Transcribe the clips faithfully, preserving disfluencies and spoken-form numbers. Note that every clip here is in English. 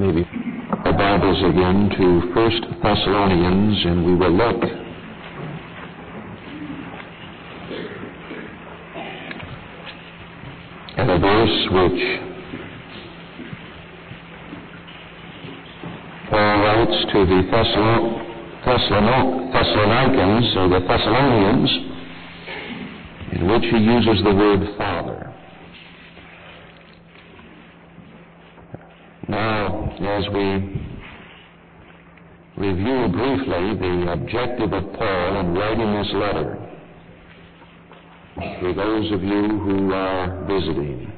maybe our Bibles again to First Thessalonians, and we will look at a verse which Paul writes to the Thessalon- Thessalon- Thessalonians, or the Thessalonians, in which he uses the word Father. Now, as we review briefly the objective of Paul in writing this letter, for those of you who are visiting,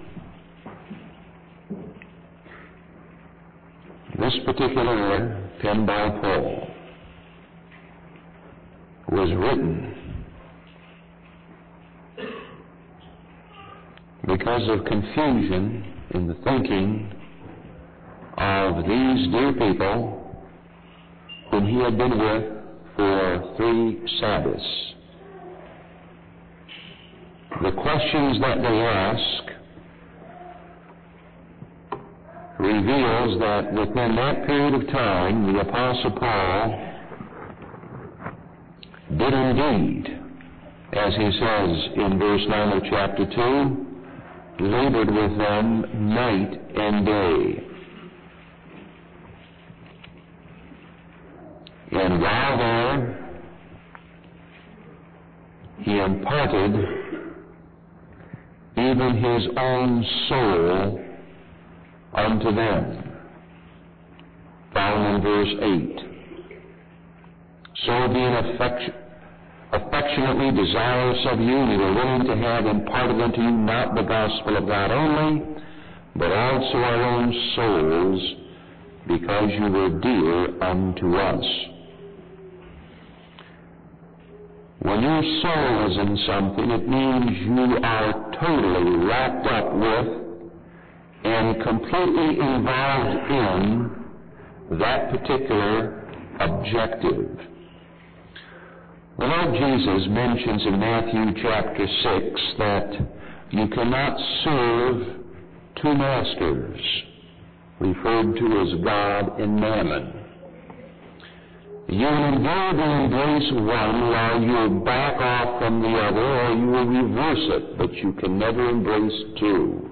this particular letter, penned by Paul, was written because of confusion in the thinking of these dear people whom he had been with for three Sabbaths. The questions that they ask reveals that within that period of time, the Apostle Paul did indeed, as he says in verse nine of chapter two, labored with them night and day. And while there, he imparted even his own soul unto them, found in verse eight. So being affection, affectionately desirous of you, we were willing to have imparted unto you not the gospel of God only, but also our own souls, because you were dear unto us. When your soul is in something, it means you are totally wrapped up with and completely involved in that particular objective. The Lord Jesus mentions in Matthew chapter six that you cannot serve two masters, referred to as God and Mammon. You will invariably embrace one while you back off from the other, or you will reverse it, but you can never embrace two.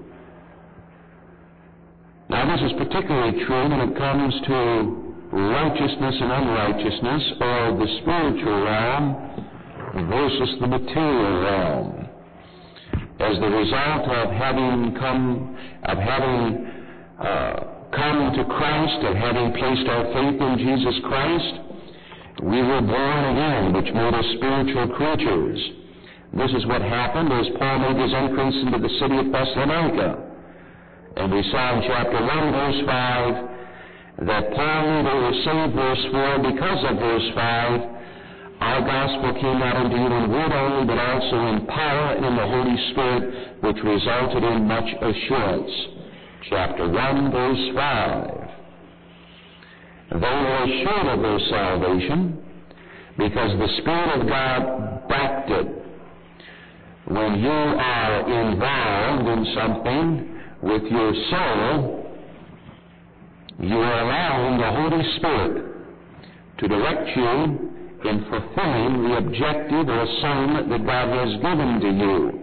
Now, this is particularly true when it comes to righteousness and unrighteousness, or the spiritual realm versus the material realm. As the result of having come, of having uh, come to Christ, of having placed our faith in Jesus Christ, we were born again, which made us spiritual creatures. This is what happened as Paul made his entrance into the city of Thessalonica. And we saw in chapter one, verse five, that Paul knew they were saved, verse four, because of verse five, our gospel came not unto you in word only, but also in power and in the Holy Spirit, which resulted in much assurance. Chapter one, verse five. They were assured of their salvation because the Spirit of God backed it. When you are involved in something with your soul, you are allowing the Holy Spirit to direct you in fulfilling the objective or assignment that God has given to you.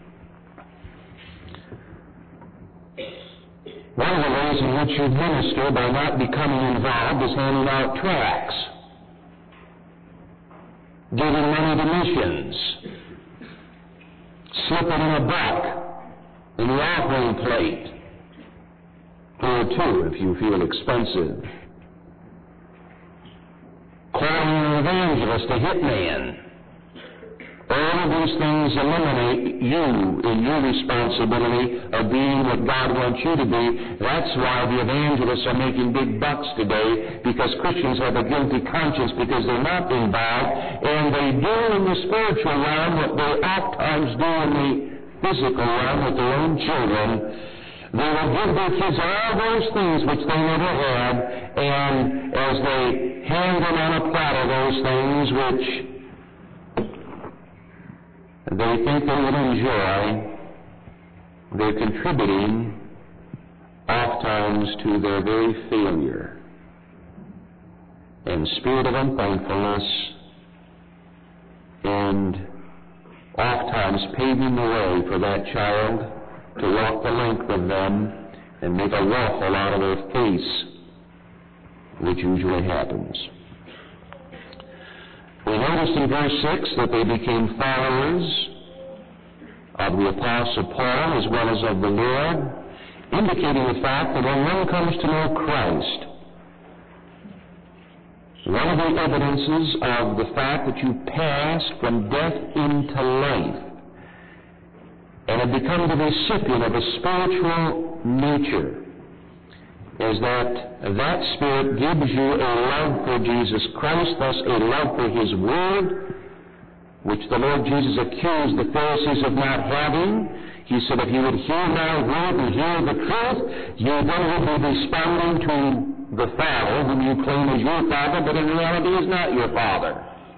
One of the ways in which you minister by not becoming involved is handing out tracts, giving money to missions, slipping in a buck in the offering plate, or two if you feel expensive, calling an evangelist a hitman. All of these things eliminate you in your responsibility of being what God wants you to be. That's why the evangelists are making big bucks today, because Christians have a guilty conscience because they're not involved, and they do in the spiritual realm what they oftentimes do in the physical realm with their own children. They will give their kids all those things which they never had, and as they hand them on a platter those things which they think they will enjoy, they're contributing oftentimes to their very failure and spirit of unthankfulness, and oftentimes paving the way for that child to walk the length of them and make a waffle out of their face, which usually happens. We noticed in verse six that they became followers of the Apostle Paul as well as of the Lord, indicating the fact that when one comes to know Christ, one of the evidences of the fact that you passed from death into life and have become the recipient of a spiritual nature is that that Spirit gives you a love for Jesus Christ, thus a love for His Word, which the Lord Jesus accused the Pharisees of not having. He said, if you would hear my word and hear the truth, you then would be responding to the Father, whom you claim is your Father, but in reality is not your Father.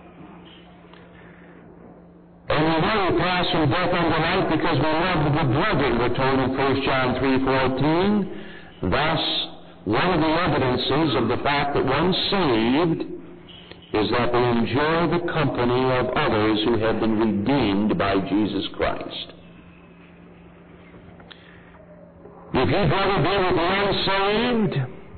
And we know we pass from death unto life because we love the brethren, we're told in First John three fourteen. Thus, one of the evidences of the fact that one's saved is that they enjoy the company of others who have been redeemed by Jesus Christ. If you'd rather be with the unsaved,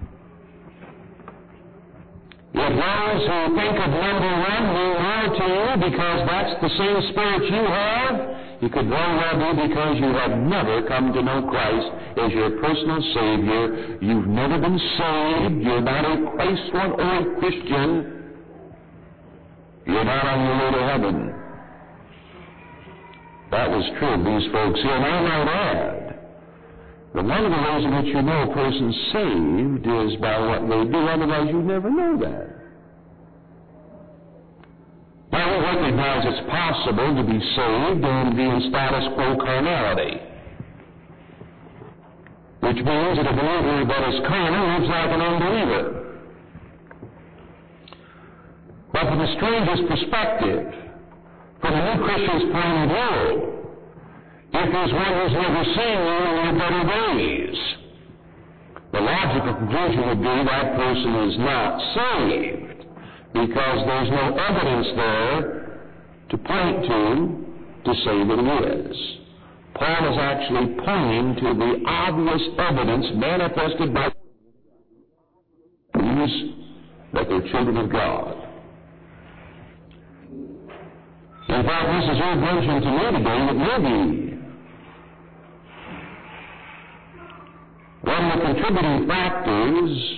if those who think of number one mean more to you because that's the same spirit you have, you could very well be because you have never come to know Christ as your personal Savior. You've never been saved. You're not a Christ-one or a Christian. You're not on your way to heaven. That was true of these folks here. And I might add that one of the ways in which you know a person's saved is by what they do. Otherwise, you'd never know that. Now, we recognize it's possible to be saved and be in status quo carnality, which means that a believer that is carnal lives like an unbeliever. But from a stranger's perspective, from a new Christian's point of view, if there's one who's never seen you in your better days, the logical conclusion would be that person is not saved because there's no evidence there to point to to say that he is. Paul is actually pointing to the obvious evidence manifested by these that they're children of God. In fact, this is your mention to me today that maybe one of the contributing factors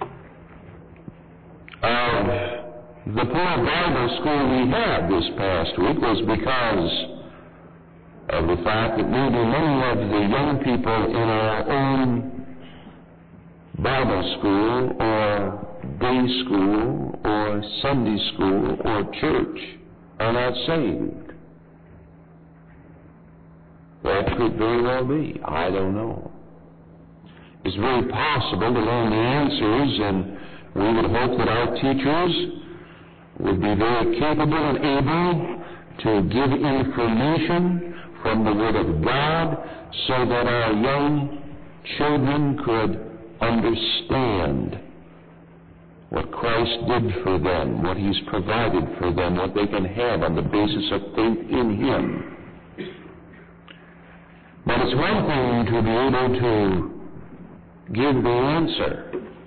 of the poor Bible school we had this past week was because of the fact that maybe many of the young people in our own Bible school or day school or Sunday school or church are not saved. That could very well be. I don't know. It's very possible to learn the answers, and we would hope that our teachers would be very capable and able to give information from the Word of God so that our young children could understand what Christ did for them, what He's provided for them, what they can have on the basis of faith in Him. But it's one thing to be able to give the answer.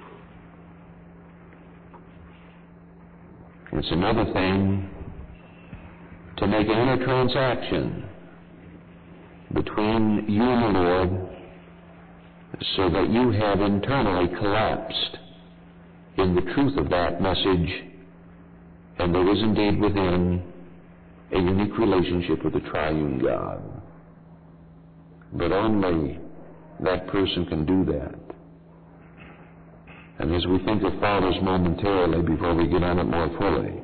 It's another thing to make an inner transaction between you and the Lord so that you have internally collapsed in the truth of that message, and there is indeed within a unique relationship with the triune God. But only that person can do that. And as we think of fathers momentarily before we get on it more fully,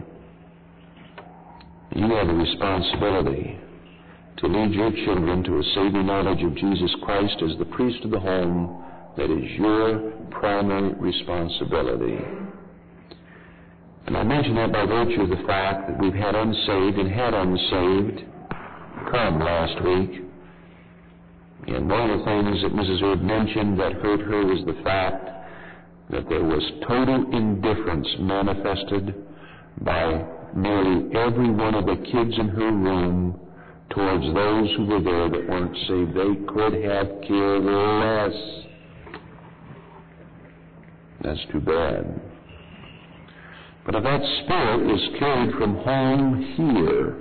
you have a responsibility to lead your children to a saving knowledge of Jesus Christ as the priest of the home. That is your primary responsibility. And I mention that by virtue of the fact that we've had unsaved and had unsaved come last week. And one of the things that Missus Erb mentioned that hurt her was the fact that there was total indifference manifested by nearly every one of the kids in her room towards those who were there that weren't saved. They could have cared less. That's too bad. But if that spirit is carried from home here,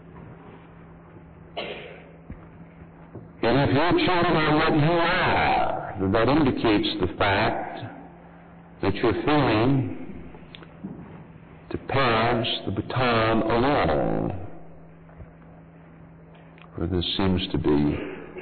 and if your children are what you are, then that indicates the fact that you're feeling to pass the baton along. For this seems to be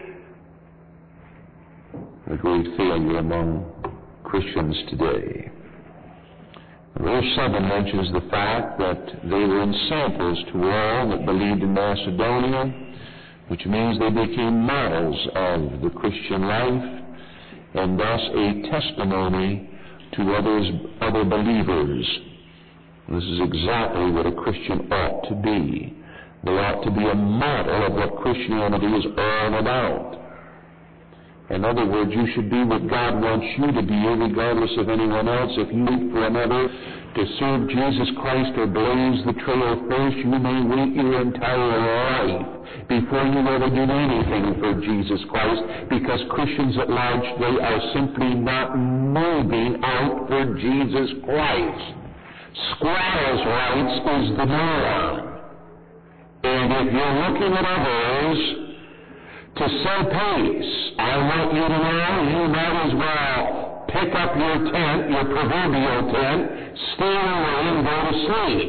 a great failure among Christians today. Verse seven mentions the fact that they were ensamples to all that believed in Macedonia, which means they became models of the Christian life, and thus a testimony to others, other believers. This is exactly what a Christian ought to be. They ought to be a model of what Christianity is all about. In other words, you should be what God wants you to be, regardless of anyone else. If you wait for another to serve Jesus Christ or blaze the trail first, you may wait your entire life before you ever do anything for Jesus Christ, because Christians at large today are simply not moving out for Jesus Christ. Squatters' rights is the norm. And if you're looking at others to set pace, I want you to know you might as well pick up your tent, your proverbial tent, stay away and go to sleep.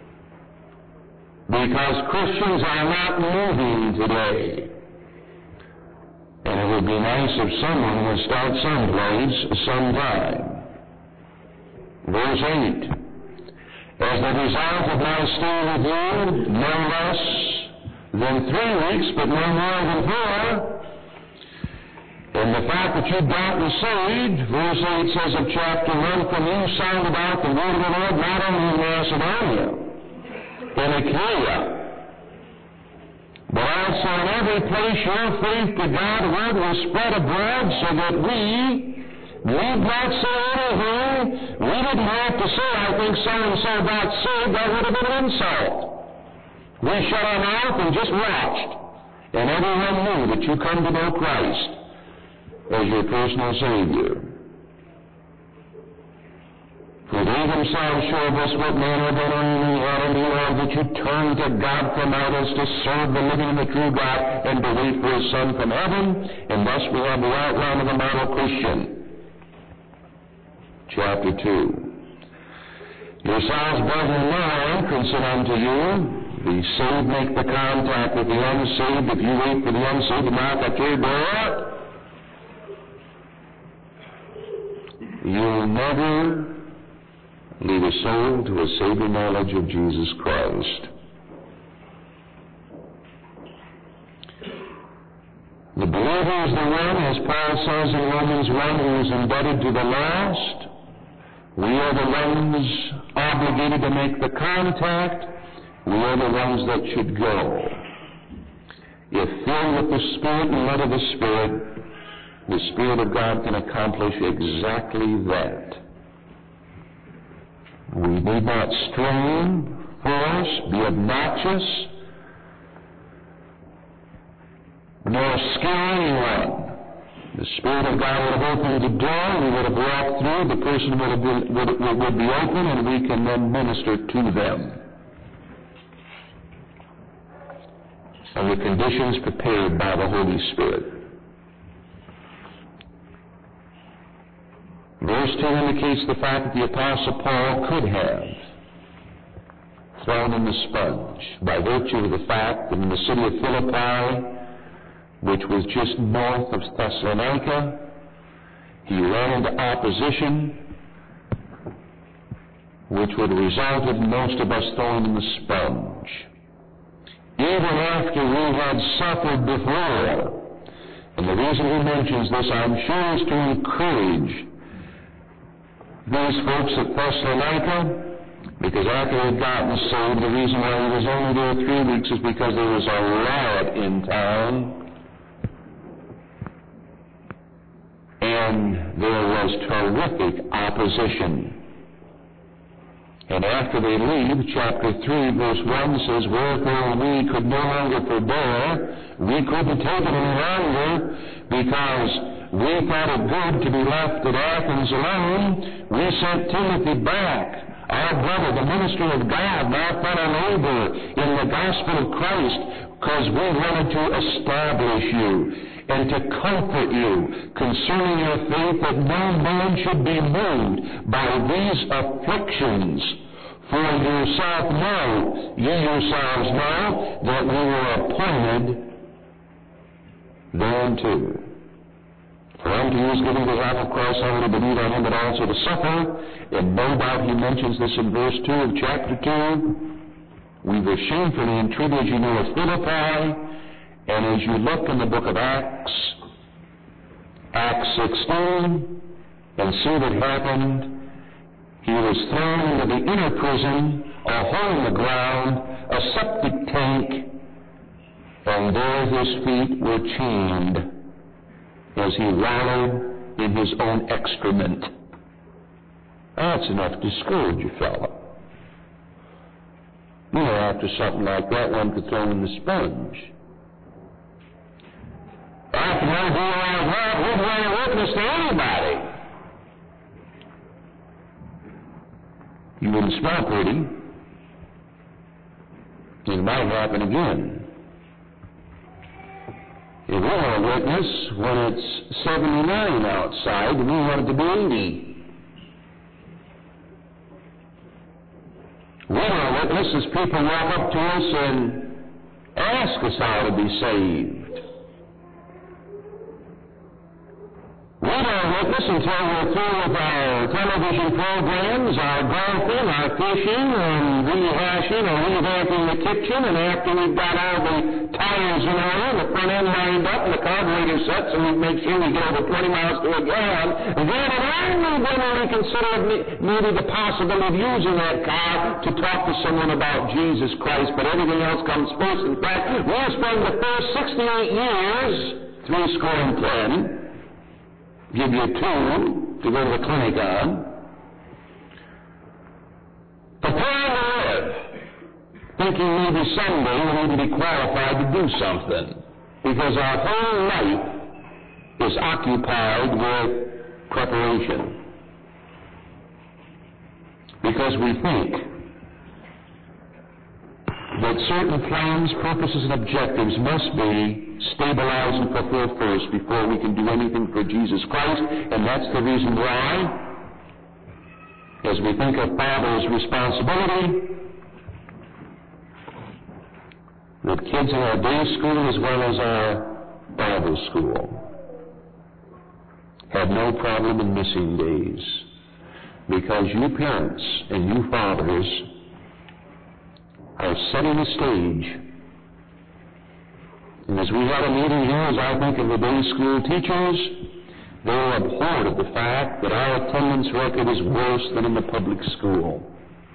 Because Christians are not moving today. And it would be nice if someone would start someplace sometime. Verse eight. As the result of my stay with you, no less than three weeks, but no more than four, and the fact that you've gotten saved, verse eight says of chapter one, from you sounded out the word of the Lord, not only in Macedonia, in Achaia, but also in every place your faith to God word was spread abroad, so that we need not say anything. We didn't have to say, I think so-and-so got saved. That would have been an insult. We shut our mouth and just watched. And everyone knew that you come to know Christ as your personal Savior. For they themselves show us what manner of enemy you are, that you turn to God from idols to serve the living and the true God, and to wait for His Son from heaven. And thus we have the outline of a model Christian. Chapter two. Yourselves, brethren, now entrance unto you. The saved make the contact with the unsaved. If you wait for the unsaved to knock at your door, you'll never lead a soul to a saving knowledge of Jesus Christ. The believer is the one, as Paul says in Romans one, who is indebted to the lost. We are the ones obligated to make the contact. We are the ones that should go. If filled with the Spirit and led of the Spirit, the Spirit of God can accomplish exactly that. We need not strain, force, be obnoxious, nor scare anyone. The Spirit of God would have opened the door, we would have walked through, the person would, have been, would, would, would be open, and we can then minister to them. And the conditions prepared by the Holy Spirit. Verse two indicates the fact that the Apostle Paul could have thrown in the sponge by virtue of the fact that in the city of Philippi, which was just north of Thessalonica, he ran into opposition, which would have resulted in most of us throwing in the sponge. Even after we had suffered before. And the reason he mentions this, I'm sure, is to encourage these folks at Thessalonica, because after they had gotten saved, the reason why he was only there three weeks is because there was a riot in town. and there was terrific opposition. And after they leave, chapter three, verse one says, wherefore we could no longer forbear, we couldn't take it any longer, because we thought it good to be left at Athens alone. We sent Timothy back, our brother, the minister of God, our fellow labor in the gospel of Christ, because we wanted to establish you and to comfort you concerning your faith, that no man should be moved by these afflictions. For yourself know, you yourselves know, that we were appointed thereunto. For unto you is given the wrath of Christ, not only to believe on him, but also to suffer. And no doubt he mentions this in verse two of chapter two. We were shamefully entreated, as you know, at Philippi. And as you look in the book of Acts, Acts sixteen, and see what happened, he was thrown into the inner prison, a hole in the ground, a septic tank, and there his feet were chained as he wallowed in his own excrement. That's enough to discourage a fellow. You know, after something like that, one could throw in the sponge. After one who like that, who'd want to witness to anybody? You wouldn't smell pretty. It might happen again. If we want to witness when it's seventy-nine outside, we want it to be eighty. We want to witness as people walk up to us and ask us how to be saved. We don't witness until we're through with our television programs, our golfing, our fishing, and rehashing or revamping the kitchen, and after we've got all the tires in order, the front end lined up, and the carburetor sets, and we make sure we get over twenty miles to a gallon, and then and only then will we consider maybe the possibility of using that car to talk to someone about Jesus Christ, but everything else comes first. In fact, we'll spend the first sixty-eight years, three score and ten, give you a tool to go to the clinic on, preparing to live, thinking maybe someday we need to be qualified to do something, because our whole life is occupied with preparation. Because we think that certain plans, purposes, and objectives must be stabilized and fulfilled first before we can do anything for Jesus Christ, and that's the reason why, as we think of father's responsibility, with kids in our day school as well as our Bible school, have no problem in missing days, because you parents and you fathers are setting the stage. And as we had a meeting here, as I think of the day school teachers, they were abhorred of the fact that our attendance record is worse than in the public school.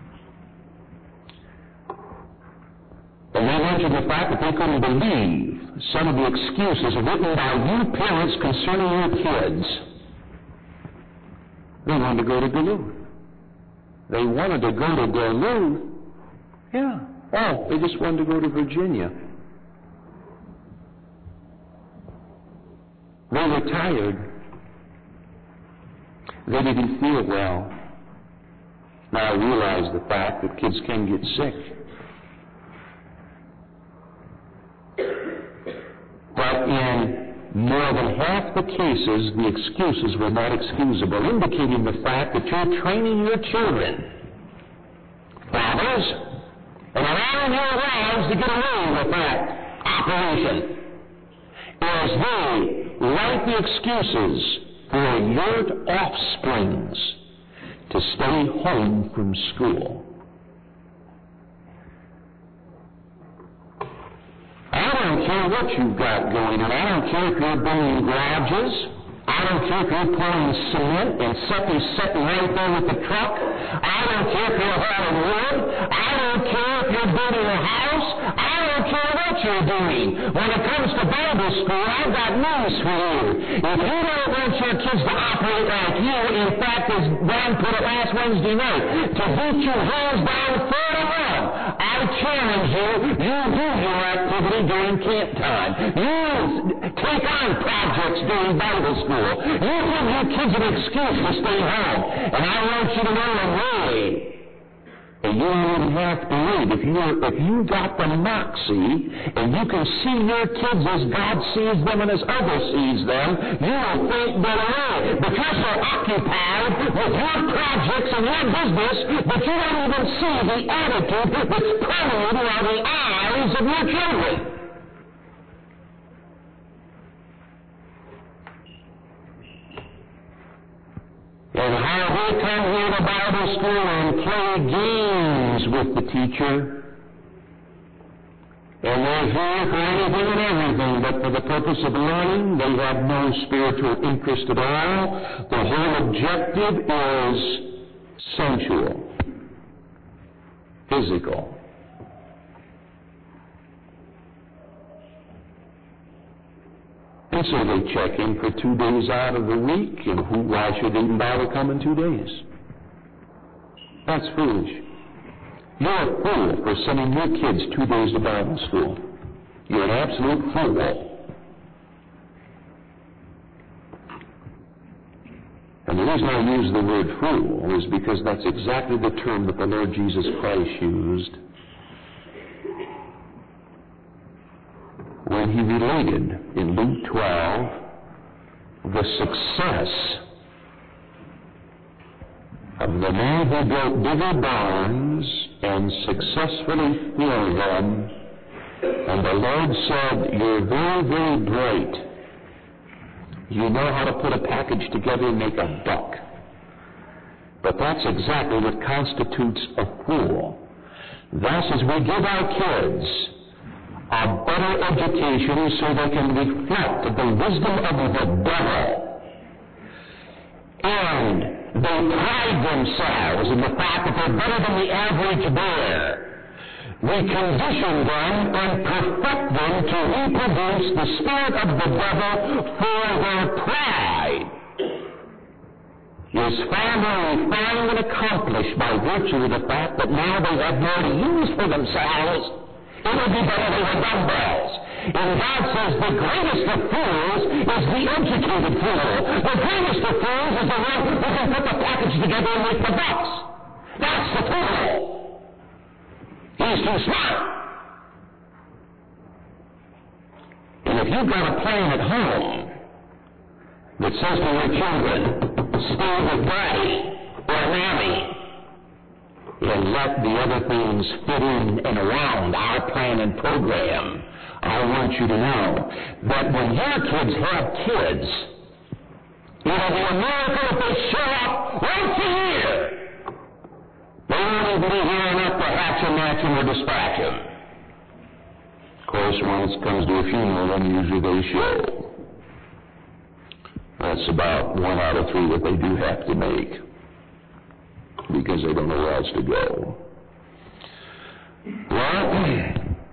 And they mentioned the fact that they couldn't believe some of the excuses written by you parents concerning your kids. They wanted to go to Duluth. They wanted to go to Duluth. Yeah. Oh, they just wanted to go to Virginia. They were tired. They didn't feel well. Now I realize the fact that kids can get sick. But in more than half the cases, the excuses were not excusable, indicating the fact that you're training your children, fathers, and allowing your wives to get away with that operation as they write the excuses for your offsprings to stay home from school. I don't care what you've got going on. I don't care if you're bringing garages. I don't care if you're pouring cement and something's sitting right there with the truck. I don't care if you're hauling wood. I don't care if you're building a house. I don't care what you're doing. When it comes to Bible school, I've got news for you. If you don't want your kids to operate like you, in fact, as Brian put it last Wednesday night, to beat you hands down, foot around, I challenge you, you do your activity during camp time. You take on projects during Bible school. You give your kids an excuse to stay home. And I want you to know a way. And you don't even have to read. If you're, if you got the moxie, and you can see your kids as God sees them and as others sees them, you will think better way. Because you're occupied with your projects and your business, but you don't even see the attitude that's permeating on the eyes of your children. And how they come here to Bible school and play games with the teacher. And they're here for anything and everything, but for the purpose of learning, they have no spiritual interest at all. The whole objective is sensual, physical. And so they check in for two days out of the week, and who, why should they even bother coming two days? That's foolish. You're a fool for sending your kids two days to Bible school. You're an absolute fool. And the reason I use the word fool is because that's exactly the term that the Lord Jesus Christ used when he related in Luke twelve the success of the man who built bigger barns and successfully filled them. And the Lord said, you're very, very bright. You know how to put a package together and make a buck. But that's exactly what constitutes a fool. Thus, as we give our kids a better education so they can reflect the wisdom of the devil, and they pride themselves in the fact that they're better than the average bear, we condition them and perfect them to reproduce the spirit of the devil for their pride. Is found refined and accomplished by virtue of the fact that now they have more to use for themselves. It would be better they were dumbbells. And God says the greatest of fools is the educated fool. The greatest of fools is the one who can put the package together and make the bucks. That's the fool. He's too smart. And if you've got a plan at home that says to your children, stay with Daddy or Mommy, and let the other things fit in and around our plan and program, I want you to know that when your kids have kids, it'll be a miracle if they show up once a year. They won't even be here enough to hatch and match them or dispatch them. Of course, when it comes to a funeral, then usually they show. That's about one out of three that they do have to make, because they don't know where else to go. Well,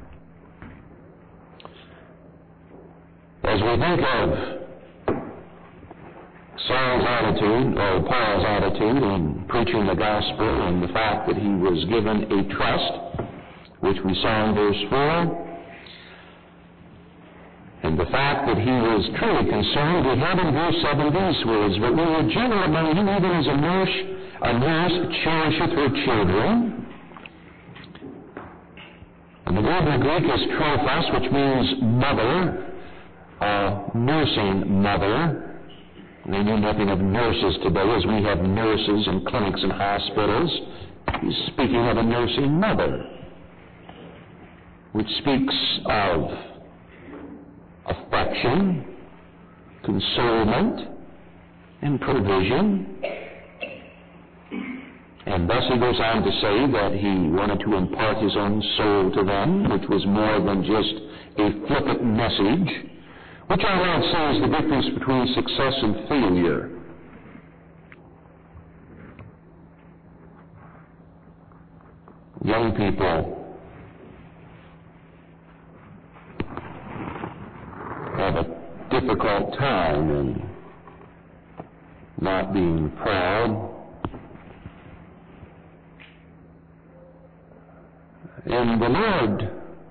as we think of Saul's attitude, or Paul's attitude in preaching the gospel, and the fact that he was given a trust, which we saw in verse four, and the fact that he was truly concerned, we have in verse seven these words, but we were gentle among you, even as a nurse A nurse cherisheth her children. And the word in Greek is trophos, which means mother, uh, nursing mother. They knew nothing of nurses today, as we have nurses in clinics and hospitals. He's speaking of a nursing mother, which speaks of affection, consolement, and provision. And thus he goes on to say that he wanted to impart his own soul to them, which was more than just a flippant message, which I might say is the difference between success and failure. Young people have a difficult time in not being proud. And the Lord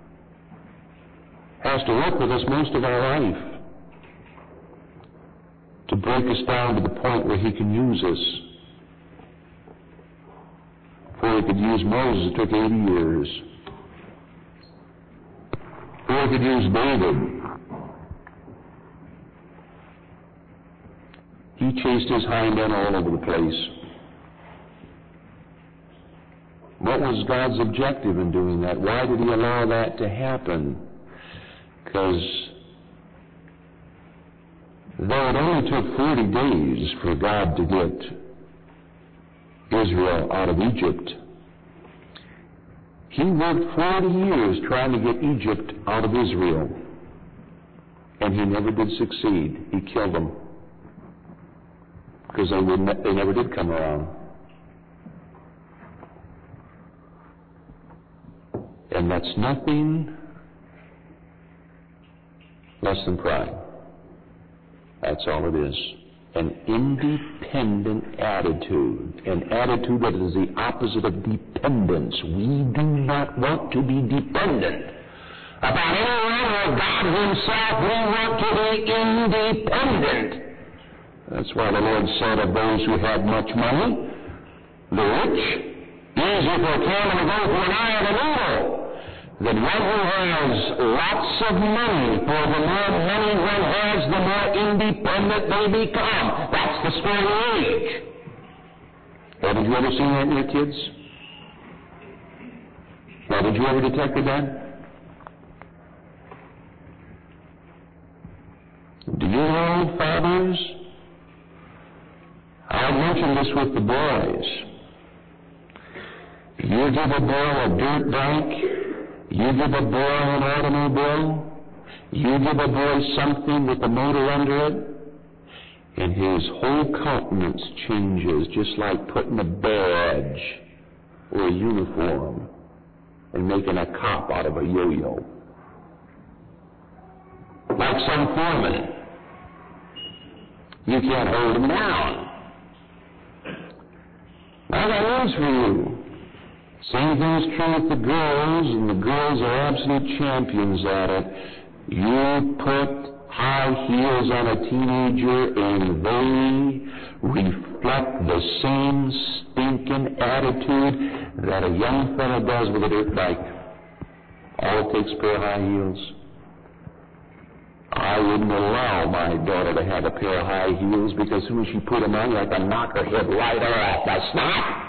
has to work with us most of our life to break us down to the point where He can use us. Before He could use Moses, it took eighty years. Before He could use David, he chased his hind end all over the place. What was God's objective in doing that? Why did He allow that to happen? Because though it only took forty days for God to get Israel out of Egypt, He worked forty years trying to get Egypt out of Israel, and He never did succeed. He killed them because they, ne- they never did come around. And that's nothing less than pride. That's all it is. An independent attitude. An attitude that is the opposite of dependence. We do not want to be dependent about anyone or God Himself. We want to be independent. That's why the Lord said of those who had much money, the rich, easier for a camel to go through an eye of a needle than one who has lots of money, for the more money one has, the more independent they become. That's the spirit of the age. Haven't you ever seen that in your kids? Now, did you ever detect that? Do you know, fathers? I mentioned this with the boys. You give a boy a dirt bike, you give a boy an automobile, you give a boy something with a motor under it, and his whole countenance changes, just like putting a badge or a uniform and making a cop out of a yo-yo. Like some foreman. You can't hold him down. I got news for you. Same thing's true with the girls, and the girls are absolute champions at it. You put high heels on a teenager, and they reflect the same stinking attitude that a young fellow does with a dirt bike. All it takes is a pair of high heels. I wouldn't allow my daughter to have a pair of high heels, because as soon as she put them on, like to knock her head right off. Now stop!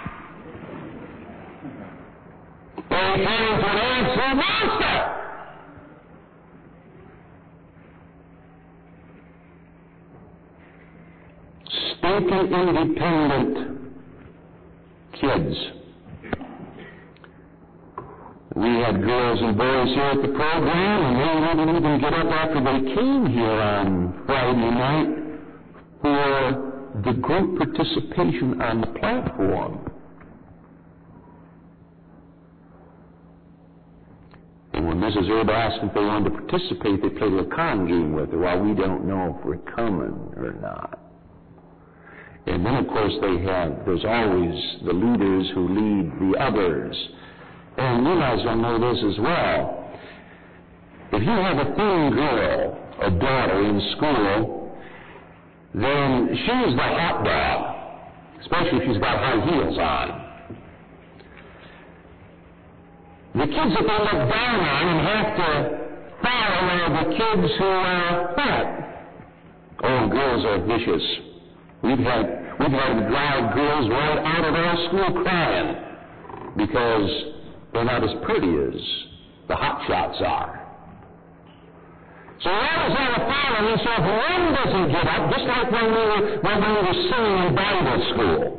They turn into an absolute monster! Stinking independent kids. We had girls and boys here at the program, and they didn't even get up after they came here on Friday night for the group participation on the platform. And when Missus Erb asked if they wanted to participate, they played a little con game with her. Well, we don't know if we're coming or not. And then, of course, they have, there's always the leaders who lead the others. And you guys will know this as well. If you have a thin girl, a daughter in school, then she's the hot dog, especially if she's got high heels on. The kids that they look down on and have to follow are the kids who are fat. Oh, girls are vicious. We've had, we've had to drive girls right out of our school crying because they're not as pretty as the hot shots are. So that is how the following. So if one doesn't get up, just like when we were, when we were singing in Bible school,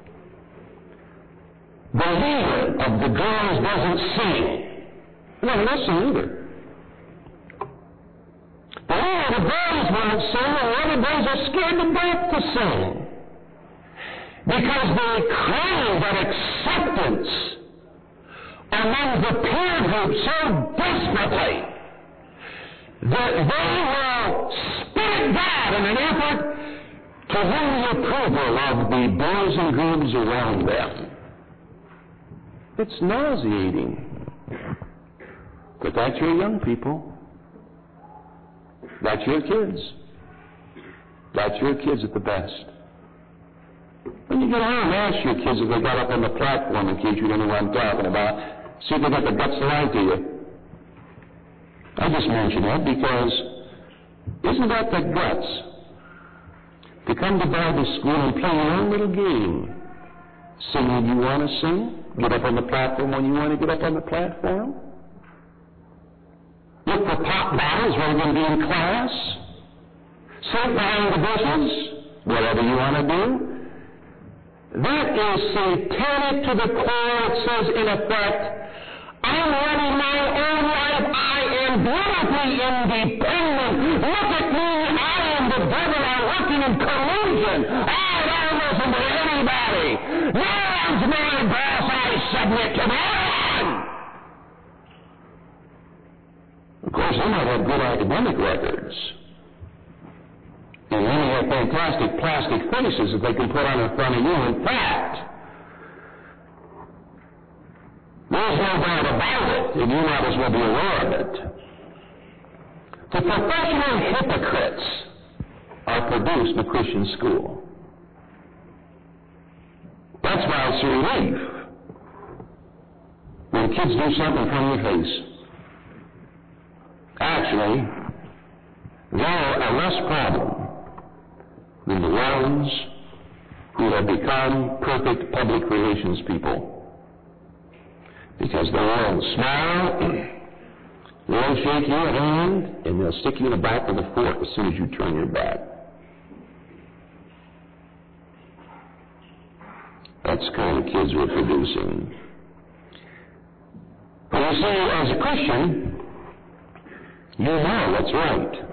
the leader of the girls doesn't sing. Well, they don't sing either. The Oh, the boys won't sing, and the other boys are scared to death to sing. Because they crave that acceptance among the peer group so desperately that they will spit God in an effort to win the approval of the boys and girls around them. It's nauseating. But that's your young people. That's your kids. That's your kids at the best. When you get home, ask your kids if they got up on the platform in case you don't know what I'm talking about. See if they got the guts to lie to you. I just mention that because isn't that the guts? To come to Bible school and play your own little game. Sing when you want to sing. Get up on the platform when you want to get up on the platform. Look for pop bottles rather than be in class. Sit behind the bushes. Whatever you want to do. That is satanic to the core. It says, in effect, I'm running my own life. I am beautifully independent. Look at me. I am the devil. I'm working in collusion. I don't listen to anybody. No one's my boss. I submit to no one. Of course, they might have good academic records. And many have fantastic plastic faces that they can put on in front of you. In fact, there's no doubt about it, and you might as well be aware of it. The professional hypocrites are produced in a Christian school. That's why it's a relief when kids do something from your face. Actually, they're a less problem than the ones who have become perfect public relations people. Because they'll smile, they'll shake your hand, and they'll stick you in the back with a fork as soon as you turn your back. That's the kind of kids we're producing. But you see, as a Christian, you know what's right.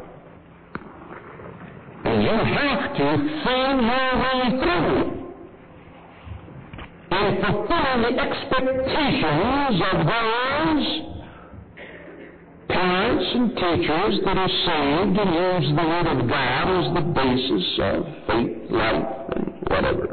And you have to find your way through and fulfill the expectations of those parents and teachers that are saved and use the Word of God as the basis of faith, life, and whatever.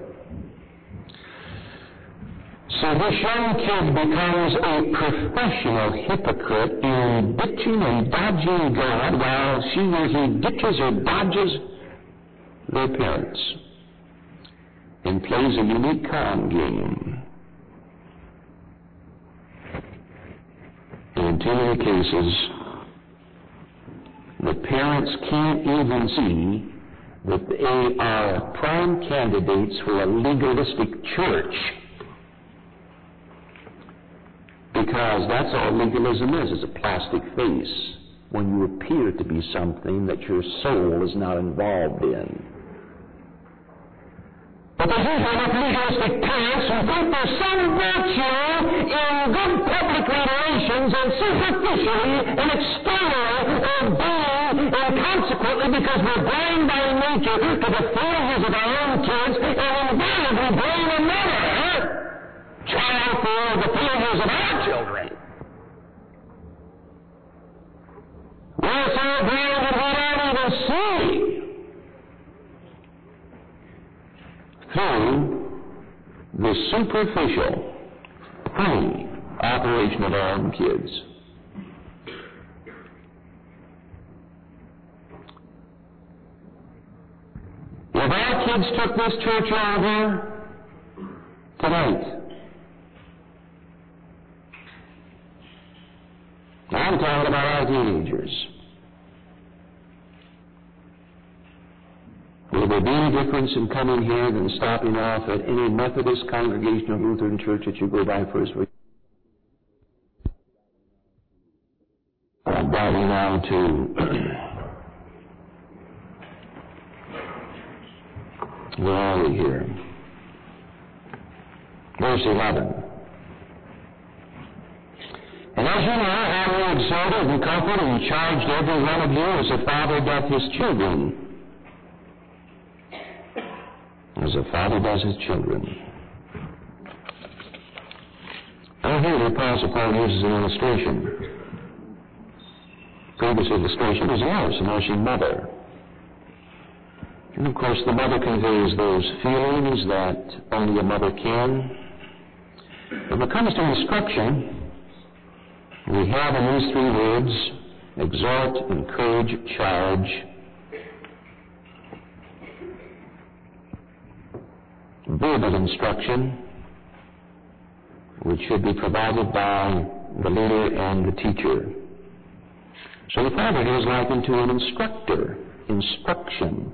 So this young kid becomes a professional hypocrite in ditching and dodging God while she or he ditches or dodges their parents and plays a unique con game. And in too many cases, the parents can't even see that they are prime candidates for a legalistic church. Because that's all legalism is, is a plastic face when you appear to be something that your soul is not involved in. But there's usually enough legalistic parents who think there's some virtue in good public relations and superficially and externally obeying, and consequently, because we're blind by nature to the failures of our own kids, and invariably blame another child for the failures of our children. We're so blind that we don't even see through the superficial, funny operation of our own kids. If our kids took this church over tonight, I'm talking about our teenagers, will there be any difference in coming here than stopping off at any Methodist, Congregational, Lutheran church that you go by first week? I'm driving down to, where are we here? Verse eleven. And as you know, how we exhorted and comforted and charged every one of you as a father doth his children. As a father does his children. Now here the Apostle Paul uses an illustration. Previous illustration was a nurse, a nursing mother. And of course the mother conveys those feelings that only a mother can. When it comes to instruction, we have in these three words, exhort, encourage, charge. Verbal instruction, which should be provided by the leader and the teacher. So the father is likened to an instructor, instruction.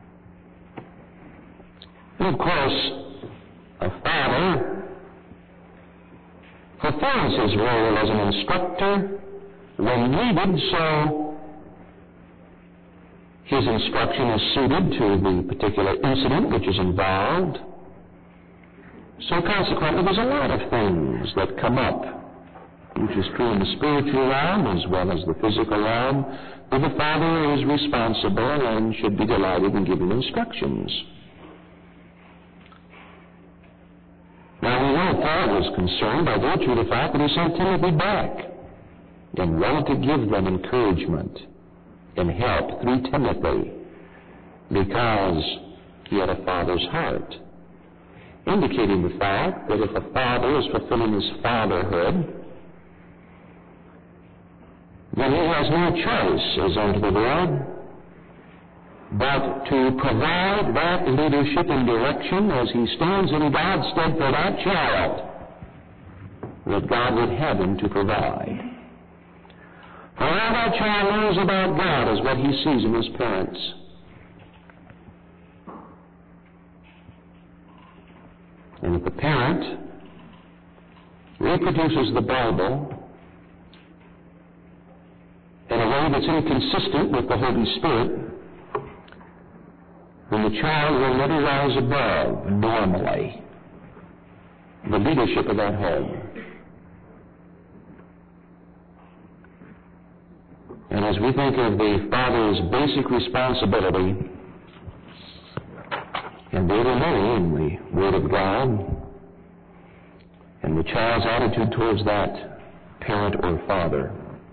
And of course, a father fulfills his role as an instructor when needed, so his instruction is suited to the particular incident which is involved. So consequently, there's a lot of things that come up, which is true in the spiritual realm as well as the physical realm, where the father is responsible and should be delighted in giving instructions. Now, we know Paul was concerned by virtue of the fact that he sent Timothy back and wanted to give them encouragement and help through Timothy because he had a father's heart, indicating the fact that if a father is fulfilling his fatherhood, then he has no choice, as unto the word, but to provide that leadership and direction as he stands in God's stead for that child that God would have him to provide. For all that child knows about God is what he sees in his parents. And if the parent reproduces the Bible in a way that's inconsistent with the Holy Spirit, then the child will never rise above, normally, the leadership of that home. And as we think of the father's basic responsibility, and there are many in the Word of God, and the child's attitude towards that parent or father.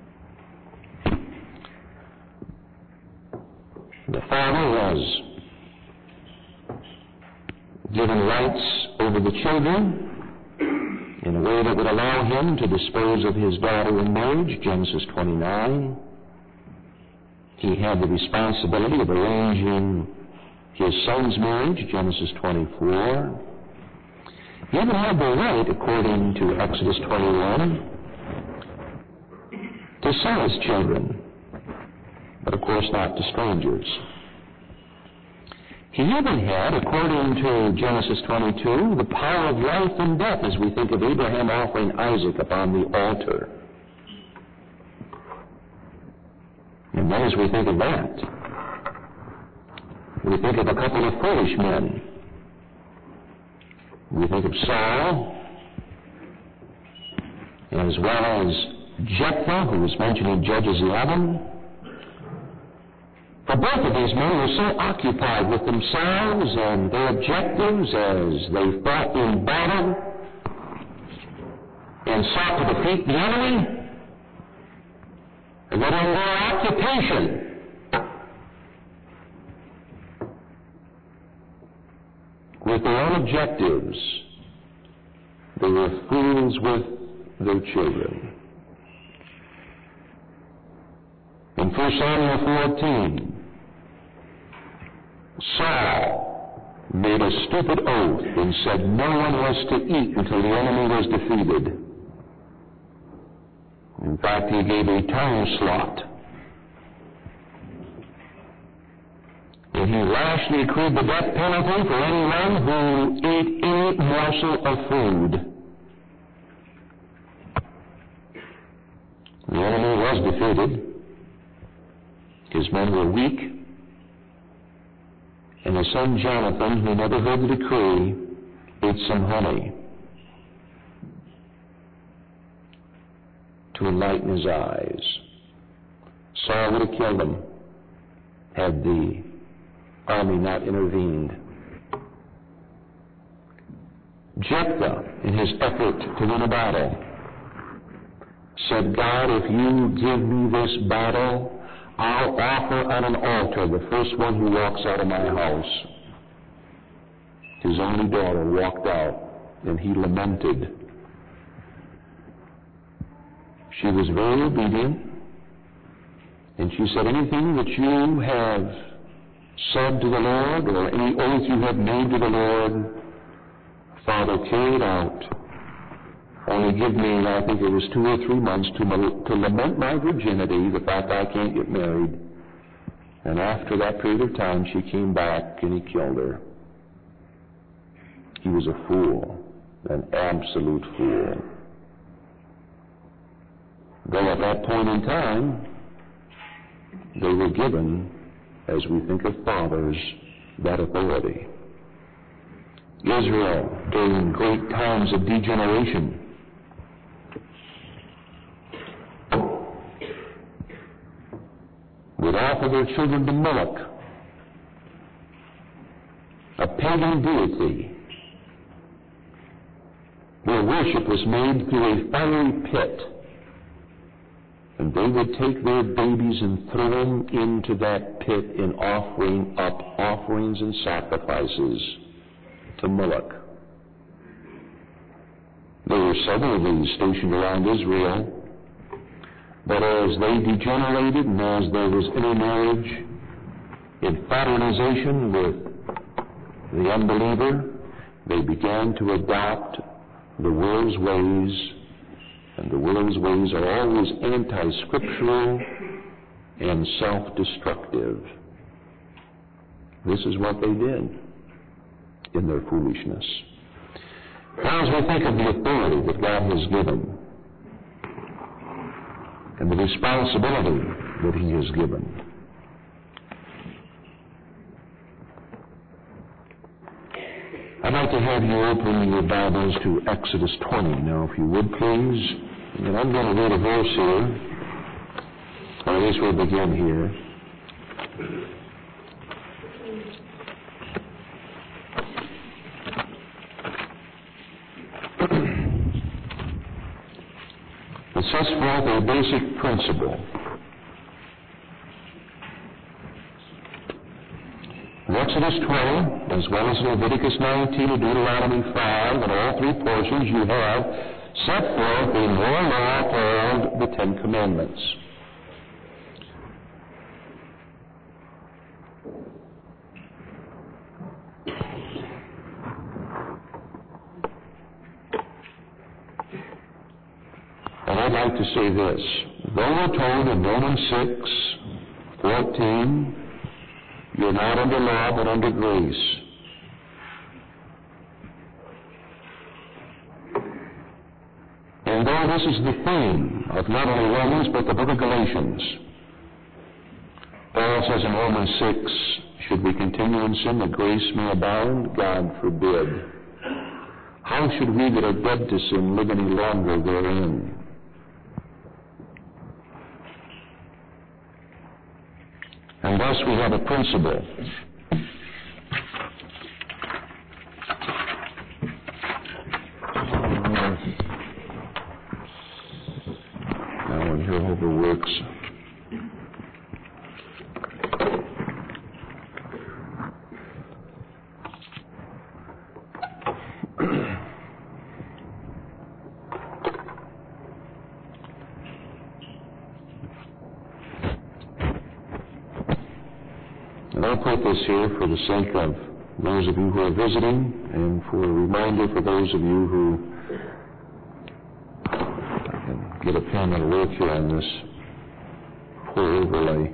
The father was given rights over the children in a way that would allow him to dispose of his daughter in marriage, Genesis twenty-nine. He had the responsibility of arranging his son's marriage, Genesis twenty-four. He even had the right, according to Exodus twenty-one, to sell his children, but of course not to strangers. He even had, according to Genesis twenty-two, the power of life and death as we think of Abraham offering Isaac upon the altar. And then as we think of that, we think of a couple of foolish men. We think of Saul, as well as Jephthah, who was mentioned in Judges eleven. For both of these men were so occupied with themselves and their objectives as they fought in battle and sought to defeat the enemy, and that in their occupation with their own objectives, they were fools with their children. In First Samuel fourteen, Saul made a stupid oath and said no one was to eat until the enemy was defeated. In fact, he gave a tongue slot. And he rashly decreed the death penalty for anyone who ate any morsel of food. The enemy was defeated. His men were weak. And his son Jonathan, who never heard the decree, ate some honey. to enlighten his eyes. Saul would have killed him had the army not intervened. Jephthah, in his effort to win a battle, said, God, if you give me this battle, I'll offer on an altar the first one who walks out of my house. His only daughter walked out, and he lamented. She was very obedient, and she said, anything that you have said to the Lord, or any oath you have made to the Lord, Father, carry it out. Only give me, I think it was two or three months to, to lament my virginity, the fact I can't get married. And after that period of time, she came back and he killed her. He was a fool, an absolute fool. Though at that point in time, they were given, as we think of fathers, that authority. Israel, during great times of degeneration, would offer their children to Moloch, a pagan deity, where worship was made through a fiery pit, and they would take their babies and throw them into that pit in offering up offerings and sacrifices to Moloch. There were several of these stationed around Israel. But as they degenerated and as there was intermarriage in fraternization with the unbeliever, they began to adopt the world's ways, and the world's ways are always anti-scriptural and self-destructive. This is what they did in their foolishness. Now, as we think of the authority that God has given, and the responsibility that he has given, I'd like to have you open your Bibles to Exodus twenty now, if you would, please. And I'm going to read a verse here, or at least we'll begin here. It sets forth a basic principle. In Exodus twenty, as well as Leviticus nineteen and Deuteronomy five, and all three portions, you have set forth a more law called the Ten Commandments. And I'd like to say this. Though we're told in Romans six fourteen, you're not under law but under grace. And though this is the theme of not only Romans but the book of Galatians, Paul says in Romans six, should we continue in sin that grace may abound? God forbid. How should we that are dead to sin live any longer therein? And thus we have a principle. Now when Jehovah works, and I'll put this here for the sake of those of you who are visiting and for a reminder for those of you who I can get a pen and work here on this poor overlay.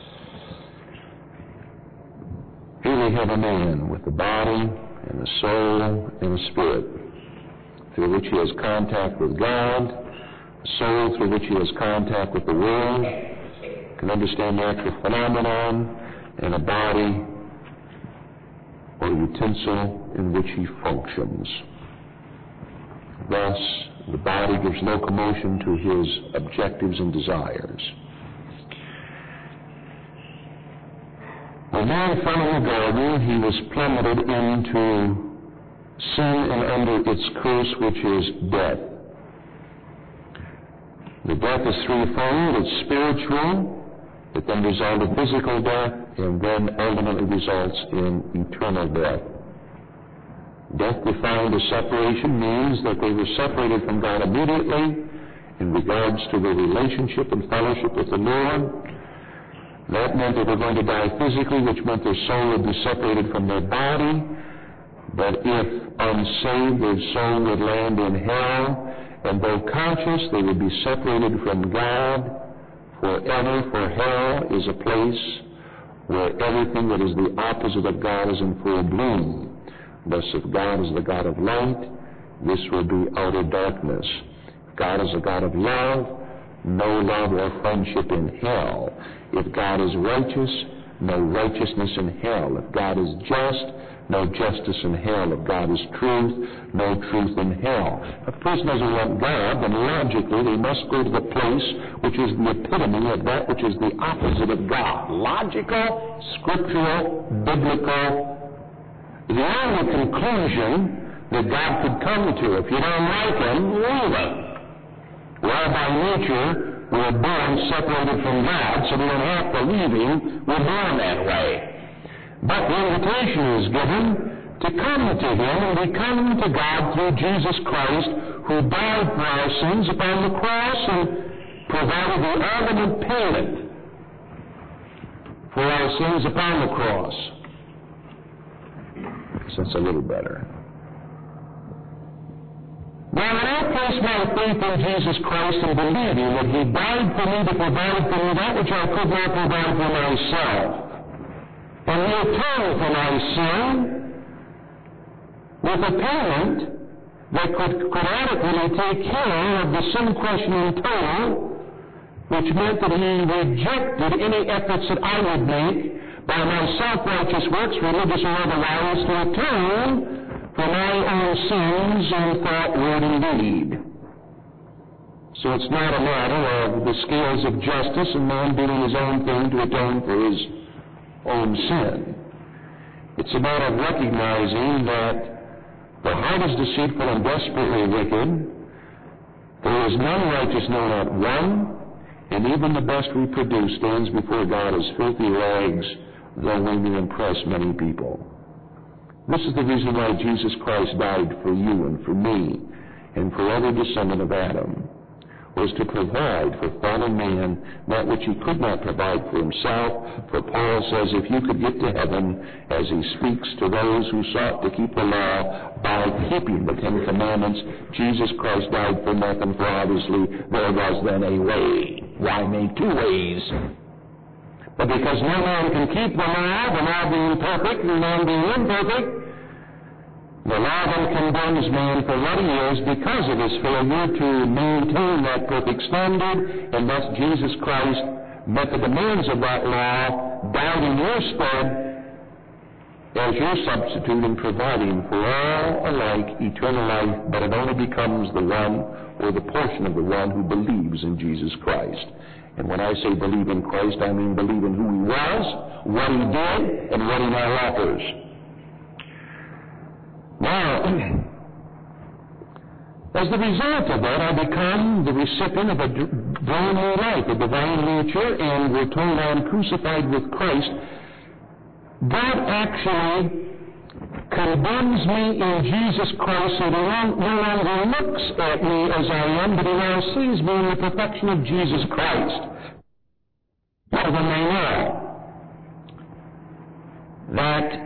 Here we have a man with the body and the soul and the spirit, through which he has contact with God, a soul through which he has contact with the world, can understand natural phenomenon, and a body or utensil in which he functions. Thus, The body gives locomotion to his objectives and desires. When man fell in the garden, he was plummeted into sin and under its curse, which is death. The death is threefold. It's spiritual, it then results in physical death, and then ultimately results in eternal death. Death defined as separation means that they were separated from God immediately in regards to their relationship and fellowship with the Lord. That meant they were going to die physically, which meant their soul would be separated from their body. But if unsaved, their soul would land in hell, and though conscious, they would be separated from God forever, for hell is a place where everything that is the opposite of God is in full bloom. Thus, if God is the God of light, this will be outer darkness. If God is a God of love, no love or friendship in hell. If God is righteous, no righteousness in hell. If God is just, no justice in hell. If God is truth, no truth in hell. If a person doesn't want God, then logically they must go to the place which is the epitome of that which is the opposite of God. Logical, scriptural, biblical. The only conclusion that God could come to, if you don't like him, leave him. Well, by nature, we're born separated from God, so we don't have to leave him. We're born that way. But the invitation is given to come to him, and we come to God through Jesus Christ, who died for our sins upon the cross and provided the ultimate payment for our sins upon the cross. So that's a little better. Now, when I place my faith in Jesus Christ and believing that he died for me to provide for me that which I could not provide for myself, and he atoned for my sin with a payment that could, could adequately take care of the sin question in total, which meant that he rejected any efforts that I would make by my self-righteous works, religious or otherwise, to atone for my own sins in thought, word, and deed. So it's not a matter of the scales of justice and man doing his own thing to atone for his own sin. It's a matter of recognizing that the heart is deceitful and desperately wicked. There is none righteous, no, not one, and even the best we produce stands before God as filthy rags, though we may impress many people. This is the reason why Jesus Christ died for you and for me and for every descendant of Adam, was to provide for fallen man that which he could not provide for himself. For Paul says, if you could get to heaven, as he speaks to those who sought to keep the law by keeping the Ten Commandments, Jesus Christ died for nothing, for obviously there was then a way. Why make two ways? But because no man can keep the law, the law being perfect and man being imperfect, the law then condemns man for what he is because of his failure to maintain that perfect standard, and thus Jesus Christ met the demands of that law, died in your stead as your substitute in providing for all alike eternal life, but it only becomes the one or the portion of the one who believes in Jesus Christ. And when I say believe in Christ, I mean believe in who he was, what he did, and what he now offers. Now, as the result of that, I become the recipient of a brand new life, a divine nature, and we're told I'm crucified with Christ. God actually condemns me in Jesus Christ, so he no longer looks at me as I am, but he now sees me in the perfection of Jesus Christ. More than they know that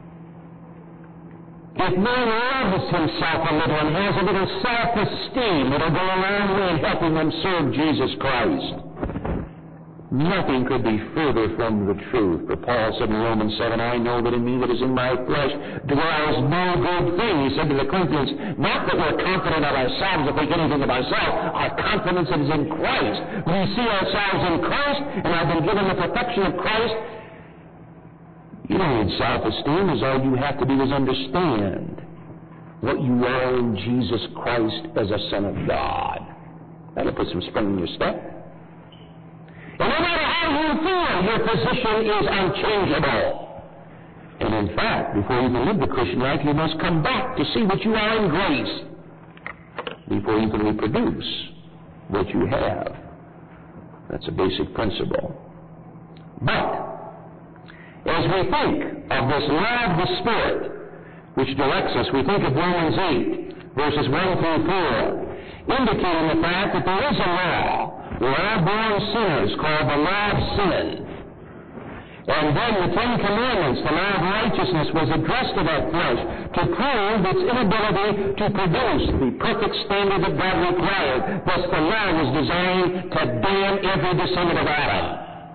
if man loves himself a little and has a little self-esteem, it'll go a long way in helping them serve Jesus Christ. Nothing could be further from the truth. For Paul said in Romans seven, I know that in me that is in my flesh dwells no good thing. He said to the Corinthians, not that we're confident of ourselves if we get anything of ourselves. Our confidence is in Christ. When we see ourselves in Christ and have been given the perfection of Christ, you don't need self-esteem, as all you have to do is understand what you are in Jesus Christ as a Son of God. That'll put some spring in your step. And no matter how you feel, your position is unchangeable. And in fact, before you can live the Christian life, you must come back to see what you are in grace before you can reproduce what you have. That's a basic principle. But as we think of this law of the Spirit, which directs us, we think of Romans eight, verses one through four, indicating the fact that there is a law. We are born sinners called the law of sin. And then the Ten Commandments, the law of righteousness, was addressed to that flesh to prove its inability to produce the perfect standard that God required. Thus the law was designed to damn every descendant of Adam.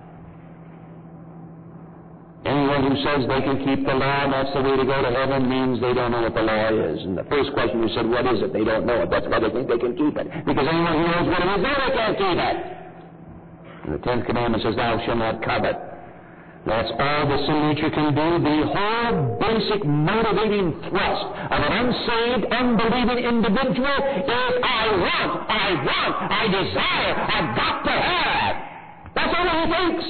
Anyone who says they can keep the law and that's the way to go to heaven means they don't know what the law is. And the first question you said, what is it? They don't know it. That's why they think they can keep it. Because anyone who knows what it is, they can't keep it. And the Tenth Commandment says, thou shalt not covet. That's all the sin nature can do. The whole basic motivating thrust of an unsaved, unbelieving individual is I want, I want, I desire, I've got to have. That's all he thinks.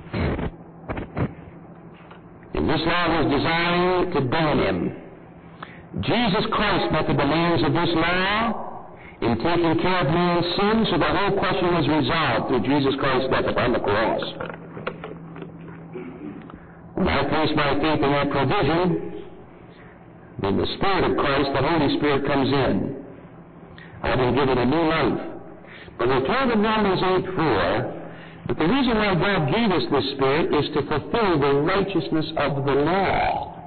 And this law was designed to damn him. Jesus Christ met the demands of this law in taking care of man's sin, so the whole question was resolved through Jesus Christ's death upon the cross. When I place my faith in that provision, then the Spirit of Christ, the Holy Spirit, comes in. I've been given a new life. But we're told in Romans eight four, but the reason why God gave us this Spirit is to fulfill the righteousness of the law.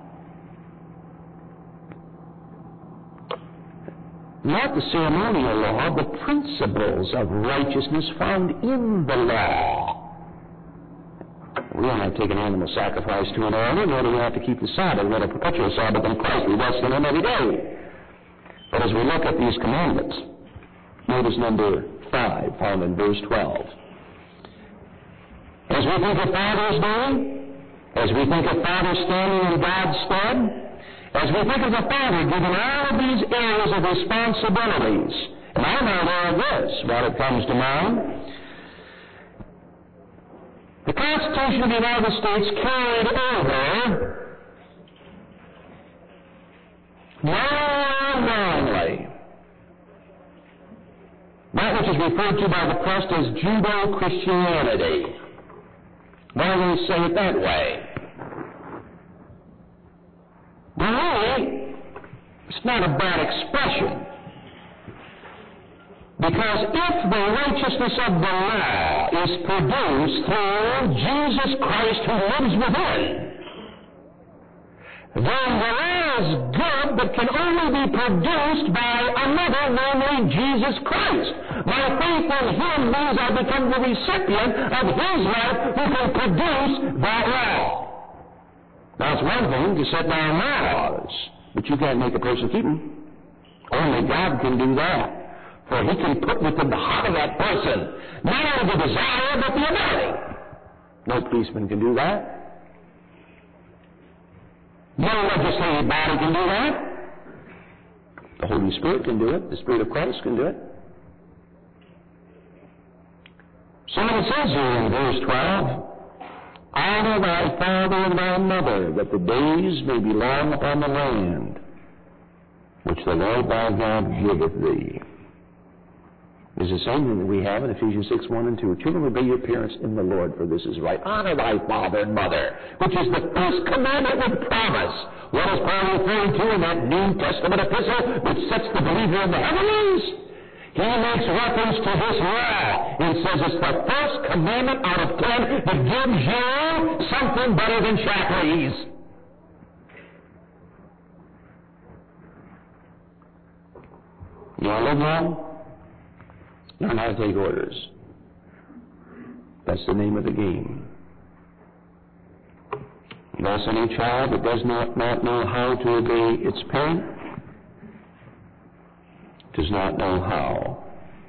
Not the ceremonial law, the principles of righteousness found in the law. We don't have to take an animal sacrifice to an altar, nor do we have to keep the Sabbath. We have a perpetual Sabbath in Christ. We rest in Him every day. But as we look at these commandments, notice number five, found in verse twelve. As we think of Father's Day, as we think of Father standing in God's stead, as we think of the Father giving all of these areas of responsibilities, and I'm not aware of this while it comes to mind, the Constitution of the United States carried over non-wrongly that which is referred to by the press as Judeo-Christianity. Why do we say it that way? Well, really, it's not a bad expression. Because if the righteousness of the law is produced through Jesus Christ who lives within, then the law is good but can only be produced by another, namely Jesus Christ. My faith in Him means I become the recipient of His life who can produce that law. Now, it's one thing to set down laws, but you can't make a person keep them. Only God can do that. For He can put within the heart of that person not only the desire, but the ability. No policeman can do that. No legislative body can do that. The Holy Spirit can do it. The Spirit of Christ can do it. So it says here in verse twelve, honor thy father and thy mother, that the days may be long upon the land, which the Lord thy God giveth thee. Is the same thing that we have in Ephesians six, one and two. Children, obey your parents in the Lord, for this is right. Honor thy father and mother, which is the first commandment with promise. What is Paul referring to in that New Testament epistle which sets the believer in the heavens? He makes reference to this law and says it's the first commandment out of ten that gives you something better than chaplains. You want to live long? Learn how to take orders. That's the name of the game. Thus, any child that does not, not know how to obey its parent does not know how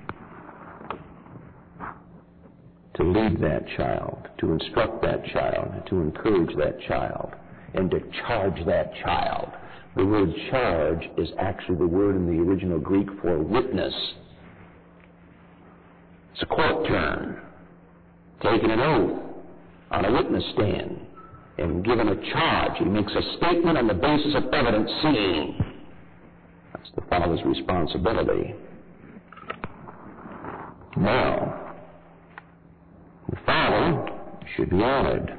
to lead that child, to instruct that child, to encourage that child, and to charge that child The word charge is actually the word in the original Greek for witness. It's a court term. Taking an oath on a witness stand and given a charge. He makes a statement on the basis of evidence seen. That's the father's responsibility. Now, the father should be honored.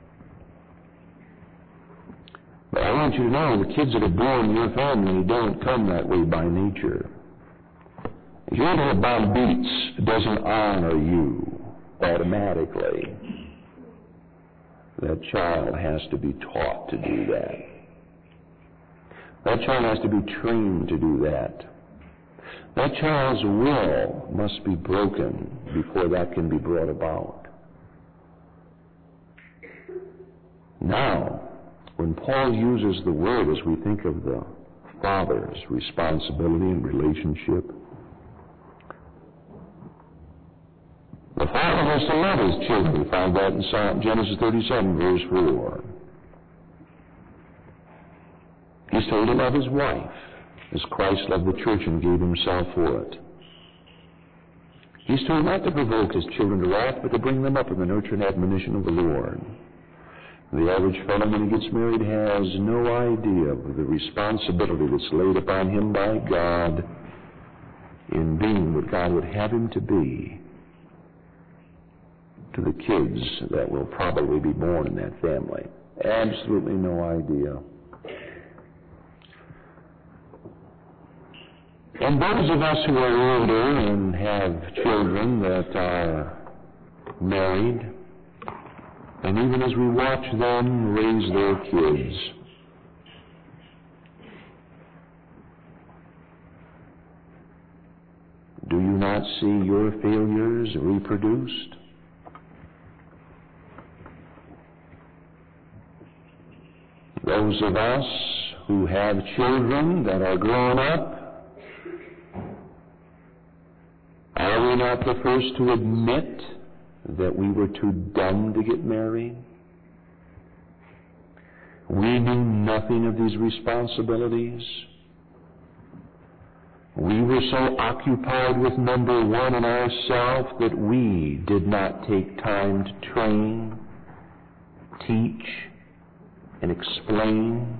But I want you to know the kids that are born in your family don't come that way by nature. If you're to have Bob Beats, it doesn't honor you automatically. That child has to be taught to do that. That child has to be trained to do that. That child's will must be broken before that can be brought about. Now, when Paul uses the word as we think of the father's responsibility and relationship, the father has to love his children. We find that in Psalm, Genesis thirty-seven, verse four. He's told to love his wife, as Christ loved the church and gave himself for it. He's told not to provoke his children to wrath, but to bring them up in the nurture and admonition of the Lord. The average fellow, when he gets married, has no idea of the responsibility that's laid upon him by God in being what God would have him to be to the kids that will probably be born in that family. Absolutely no idea. And those of us who are older and have children that are married, and even as we watch them raise their kids, do you not see your failures reproduced? Those of us who have children that are grown up, are we not the first to admit that we were too dumb to get married? We knew nothing of these responsibilities. We were so occupied with number one in ourselves that we did not take time to train, teach, and explain,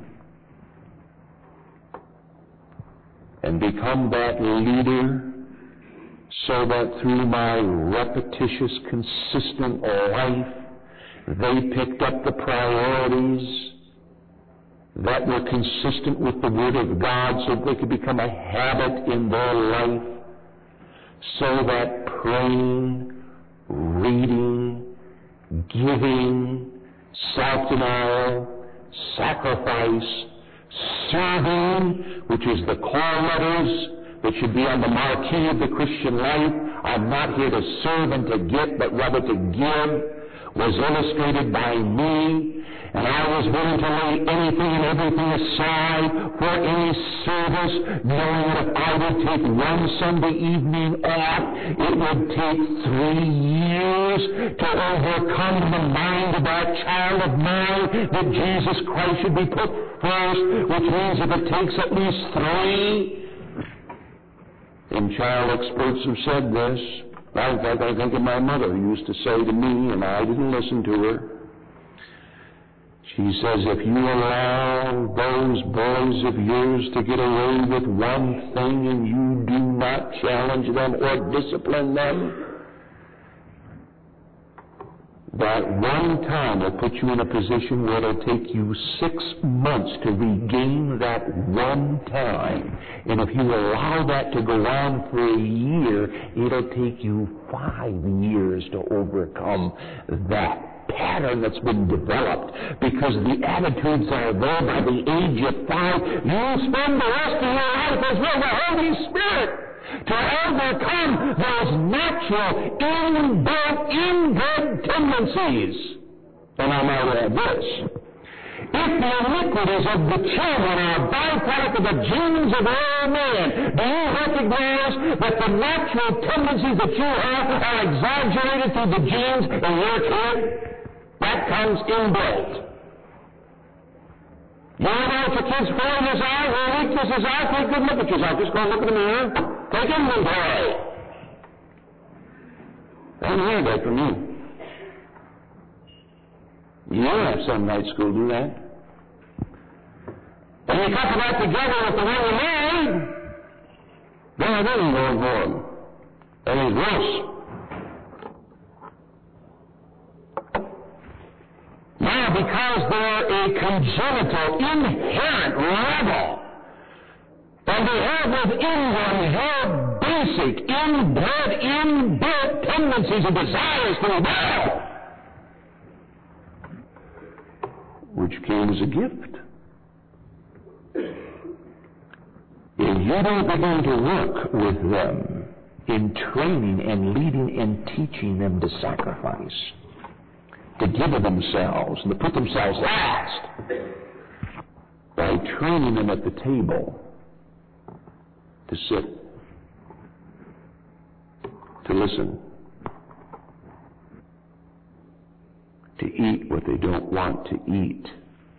and become that leader, so that through my repetitious, consistent life, they picked up the priorities that were consistent with the Word of God, so that they could become a habit in their life, so that praying, reading, giving, self-denial, sacrifice, serving, which is the core letters that should be on the marquee of the Christian life. I'm not here to serve and to get, but rather to give, was illustrated by me. And I was willing to lay anything and everything aside for any service, knowing that if I would take one Sunday evening off, it would take three years to overcome the mind of that child of mine that Jesus Christ should be put first, which means if it takes at least three. And child experts have said this. In fact, I think of my mother who used to say to me, and I didn't listen to her, she says, if you allow those boys of yours to get away with one thing and you do not challenge them or discipline them, that one time will put you in a position where it'll take you six months to regain that one time. And if you allow that to go on for a year, it'll take you five years to overcome that pattern that's been developed, because the attitudes are there by the age of five. You'll spend the rest of your life as well the Holy Spirit to overcome those natural, inbuilt, inbred tendencies. And I might add this. If the iniquities of the children are a byproduct of the genes of all men, do you recognize that the natural tendencies that you have are exaggerated through the genes in your kid? That comes inbuilt. You know what your kid's failures are, your weaknesses are? Take a good look at yourself. Just go and look in the mirror. Take inventory. I don't hear that from you. You don't have some night school do that. And you couple that together with the one you made, then I didn't go for him. That is worse. Now, because they're a congenital, inherent rebel, and they have within them their basic, inbred, inbuilt tendencies and desires to rebel, which came as a gift. If you don't begin to work with them in training and leading and teaching them to sacrifice, to give of themselves and to put themselves last, by training them at the table to sit, to listen, to eat what they don't want to eat,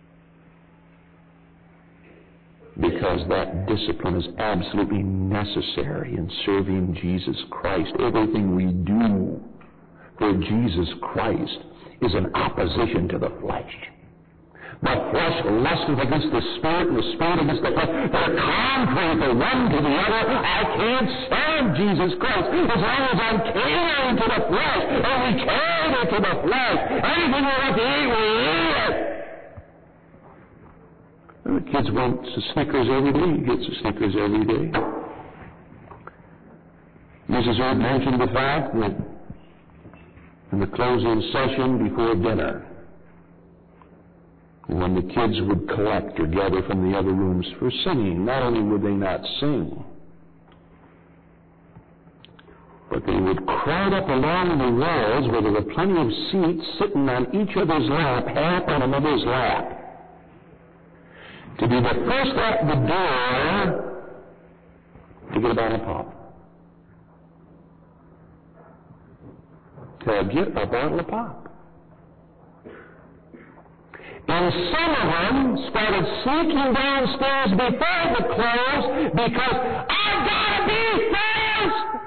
because that discipline is absolutely necessary in serving Jesus Christ. Everything we do for Jesus Christ is in opposition to the flesh. The flesh lusteth against the Spirit, and the Spirit against the flesh. They're contrary the one to the other. I can't serve Jesus Christ as long as I'm catering to the flesh, and we cater to the flesh. Anything we want to eat, we eat it. The kids want Snickers every day. He gets a Snickers every day. Missus Earp mentioned the fact that in the closing session before dinner, when the kids would collect or gather from the other rooms for singing, not only would they not sing, but they would crowd up along the walls where there were plenty of seats, sitting on each other's lap, half on another's lap, to be the first at the door to get a bottle of pop. To get a bottle of pop. And some of them started sneaking downstairs before the close because I've got to be first.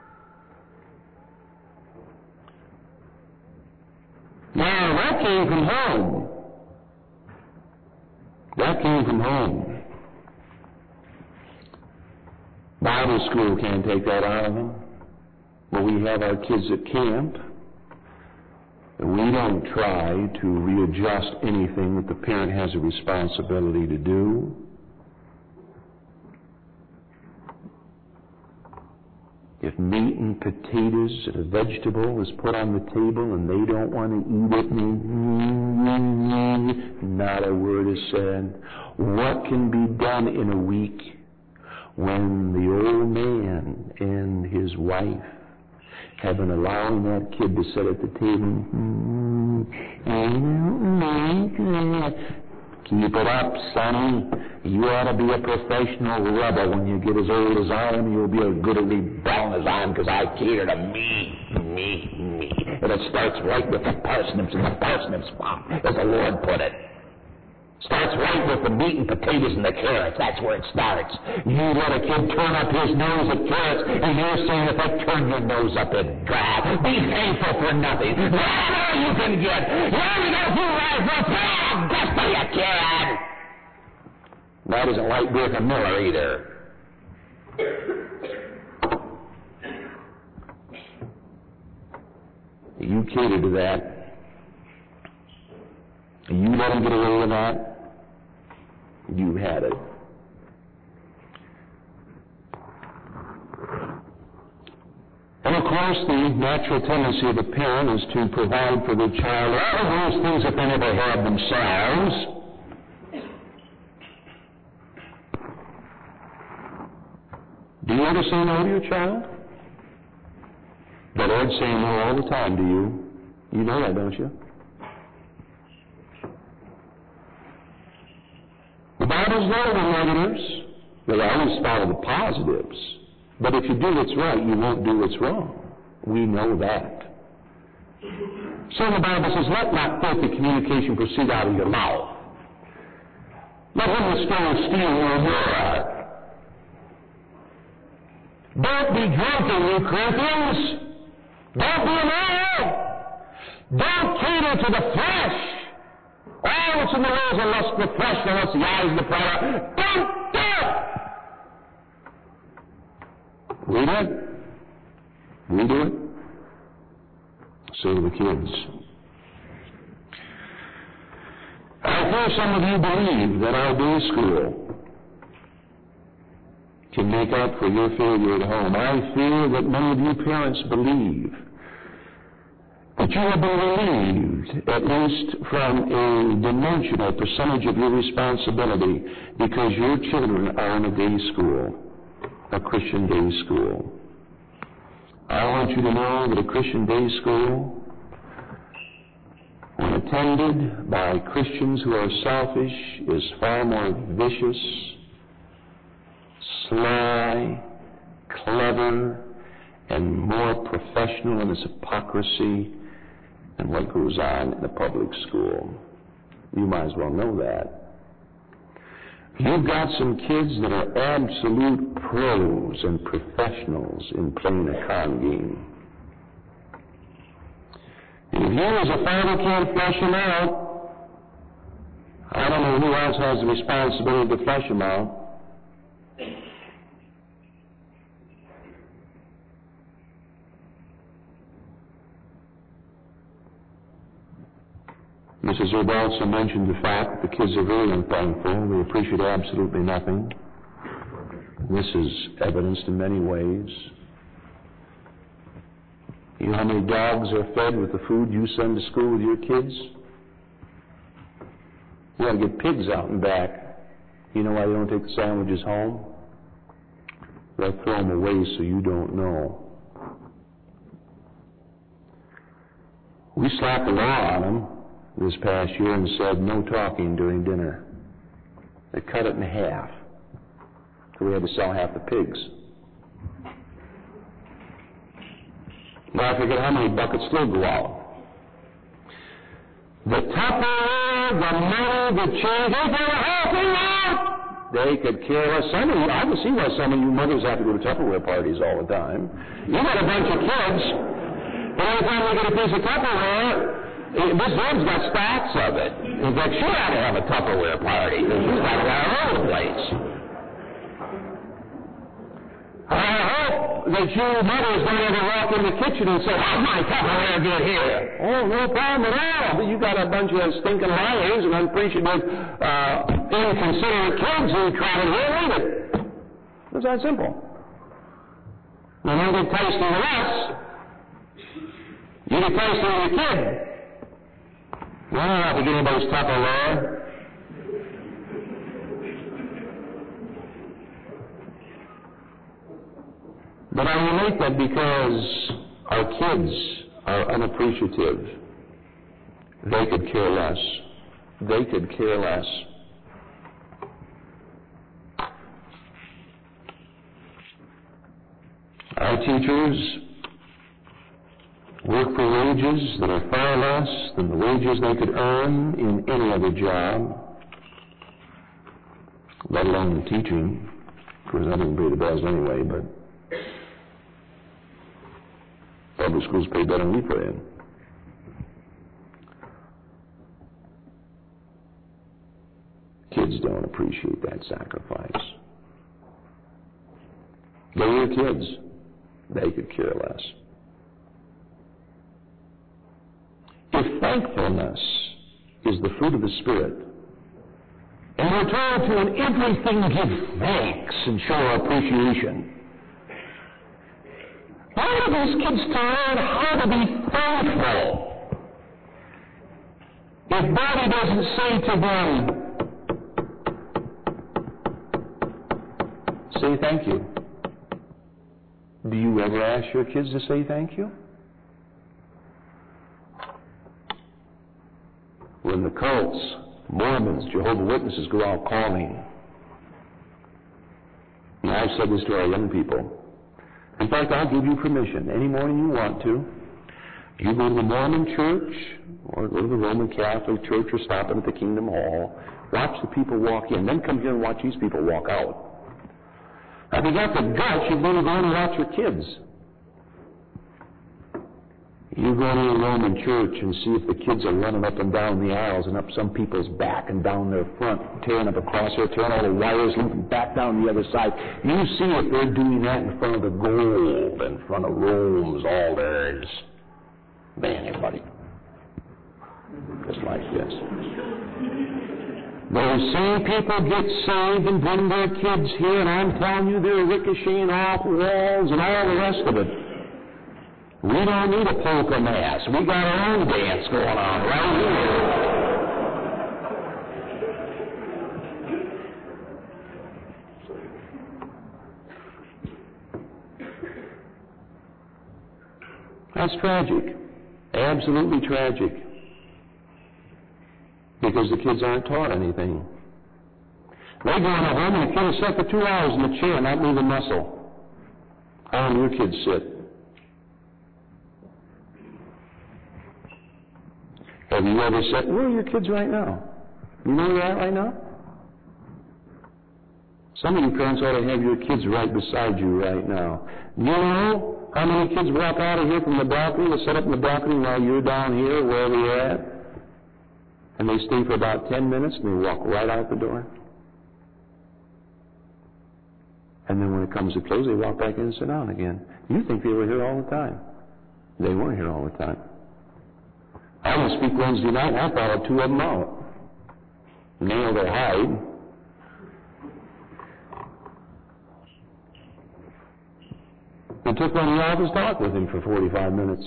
Now, that came from home. That came from home. Bible school can't take that out of them. When we have our kids at camp, we don't try to readjust anything that the parent has a responsibility to do. If meat and potatoes and a vegetable is put on the table and they don't want to eat it, not a word is said. What can be done in a week when the old man and his wife have been allowing that kid to sit at the table? I don't like that. Keep it up, sonny. You ought to be a professional rebel. When you get as old as I am, you'll be as good a rebel as I am, because I cater to me, me, me. And it starts right with the parsnips and the parsnip swamp, as the Lord put it. Starts right with the meat and potatoes and the carrots. That's where it starts. You let a kid turn up his nose at carrots, and you're saying if they turn your nose up at God, be thankful for nothing. That's all you can get. You're only going to do right for bad, just be a kid. That isn't like Bertha Miller either. You cater to that. You let him get away with that, you had it. And of course, the natural tendency of a parent is to provide for their child all of those things that they never had themselves. Do you ever say no to your child? The Lord's saying no all the time to you. You know that, don't you? The Bible's loaded with negatives. They always follow the positives. But if you do what's right, you won't do what's wrong. We know that. So the Bible says, let not filthy communication proceed out of your mouth, Let him restore steal your heart. Don't be drunken, you Corinthians. Don't be immoral. Don't cater to the flesh. All that's in the world is a lust of the flesh, the lust of the eyes, and the pride. Don't do it. We do it. We do it. So do the kids. I fear some of you believe that our day school can make up for your failure at home. I fear that many of you parents believe that you have been relieved, at least from a dimensional percentage of your responsibility, because your children are in a day school, a Christian day school. I want you to know that a Christian day school, when attended by Christians who are selfish, is far more vicious, sly, clever, and more professional in its hypocrisy than what goes on in the public school. You might as well know that. You've got some kids that are absolute pros and professionals in playing a con game. And if you as a father can't flush them out, I don't know who else has the responsibility to flush them out. Missus Erb also mentioned the fact that the kids are very unthankful. They appreciate absolutely nothing. This is evidenced in many ways. You know how many dogs are fed with the food you send to school with your kids? You got to get pigs out and back. You know why they don't take the sandwiches home? They'll throw them away so you don't know. We slapped the law on them this past year and said no talking during dinner. They cut it in half. So we had to sell half the pigs. Now I forget how many buckets still go out. The Tupperware, the money, the change, they throw the whole thing out. They could care less. Some of you, I can see why some of you mothers have to go to Tupperware parties all the time. You got a bunch of kids, but every time they get a piece of Tupperware, Miss Erb's got stacks of it. In fact, she ought to have a Tupperware party. She's got it all over the place. I hope that you mothers don't ever walk in the kitchen and say, how'd my Tupperware get here? Oh, no problem at all. But you got a bunch of stinking liars and unappreciative, uh, inconsiderate kids who try to here and eat it. It's that simple. When you get tasting with us, you get tasting with your kid. Well, I don't have to get anybody's Tupperware. But I relate that because our kids are unappreciative. They could care less. They could care less. Our teachers work for wages that are far less than the wages they could earn in any other job, let alone the teaching. Of course, I didn't pay the bills anyway, but public schools pay better than we pay in. Kids don't appreciate that sacrifice. They're your kids. They could care less. If thankfulness is the fruit of the Spirit, and we're told to in everything give thanks and show appreciation, why do those kids to learn how to be thankful? If Bobby doesn't say to them, say thank you, do you ever ask your kids to say thank you? When the cults, Mormons, Jehovah's Witnesses go out calling, and I've said this to our young people. In fact, I'll give you permission any morning you want to. You go to the Mormon church, or go to the Roman Catholic church, or stop in at the Kingdom Hall, watch the people walk in, then come here and watch these people walk out. Now, if you got the guts, you're going to go and watch your kids. You go to a Roman church and see if the kids are running up and down the aisles and up some people's back and down their front, tearing up across there, tearing all the wires, looping back down the other side. You see if they're doing that in front of the gold, in front of Rome's altars. Man, everybody. Just like this. Those same people get saved and bring their kids here, and I'm telling you, they're ricocheting off walls and all the rest of it. We don't need a polka mass. We got our own dance going on right here. That's tragic. Absolutely tragic. Because the kids aren't taught anything. They go in a home and the kid will sit for two hours in the chair and not move a muscle. How do your kids sit? Have you ever said, where are your kids right now? You know where they're at right now? Some of you parents ought to have your kids right beside you right now. Do you know how many kids walk out of here from the balcony to set up in the balcony while you're down here, wherever you're at? And they stay for about ten minutes and they walk right out the door. And then when it comes to close, they walk back in and sit down again. You think they were here all the time. They weren't here all the time. I was speak Wednesday night, and I followed two of them out. Nailed or hide. I took one of the office, talked with him for forty-five minutes.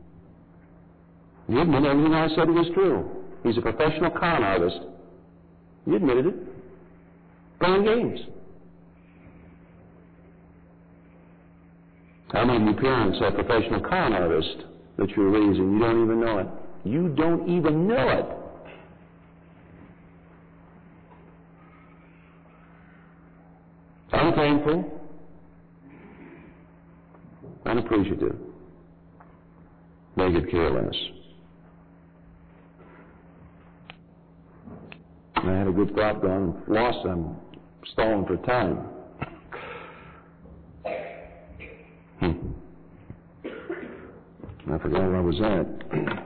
He admitted everything I said was true. He's a professional con artist. He admitted it. Playing games. How many of you parents are professional con artists that you're raising? You don't even know it. You don't even know it. Unthankful. Unappreciative. They could care less. And I had a good thought going, lost them, stalling for time. Hmm. I forgot where I was at.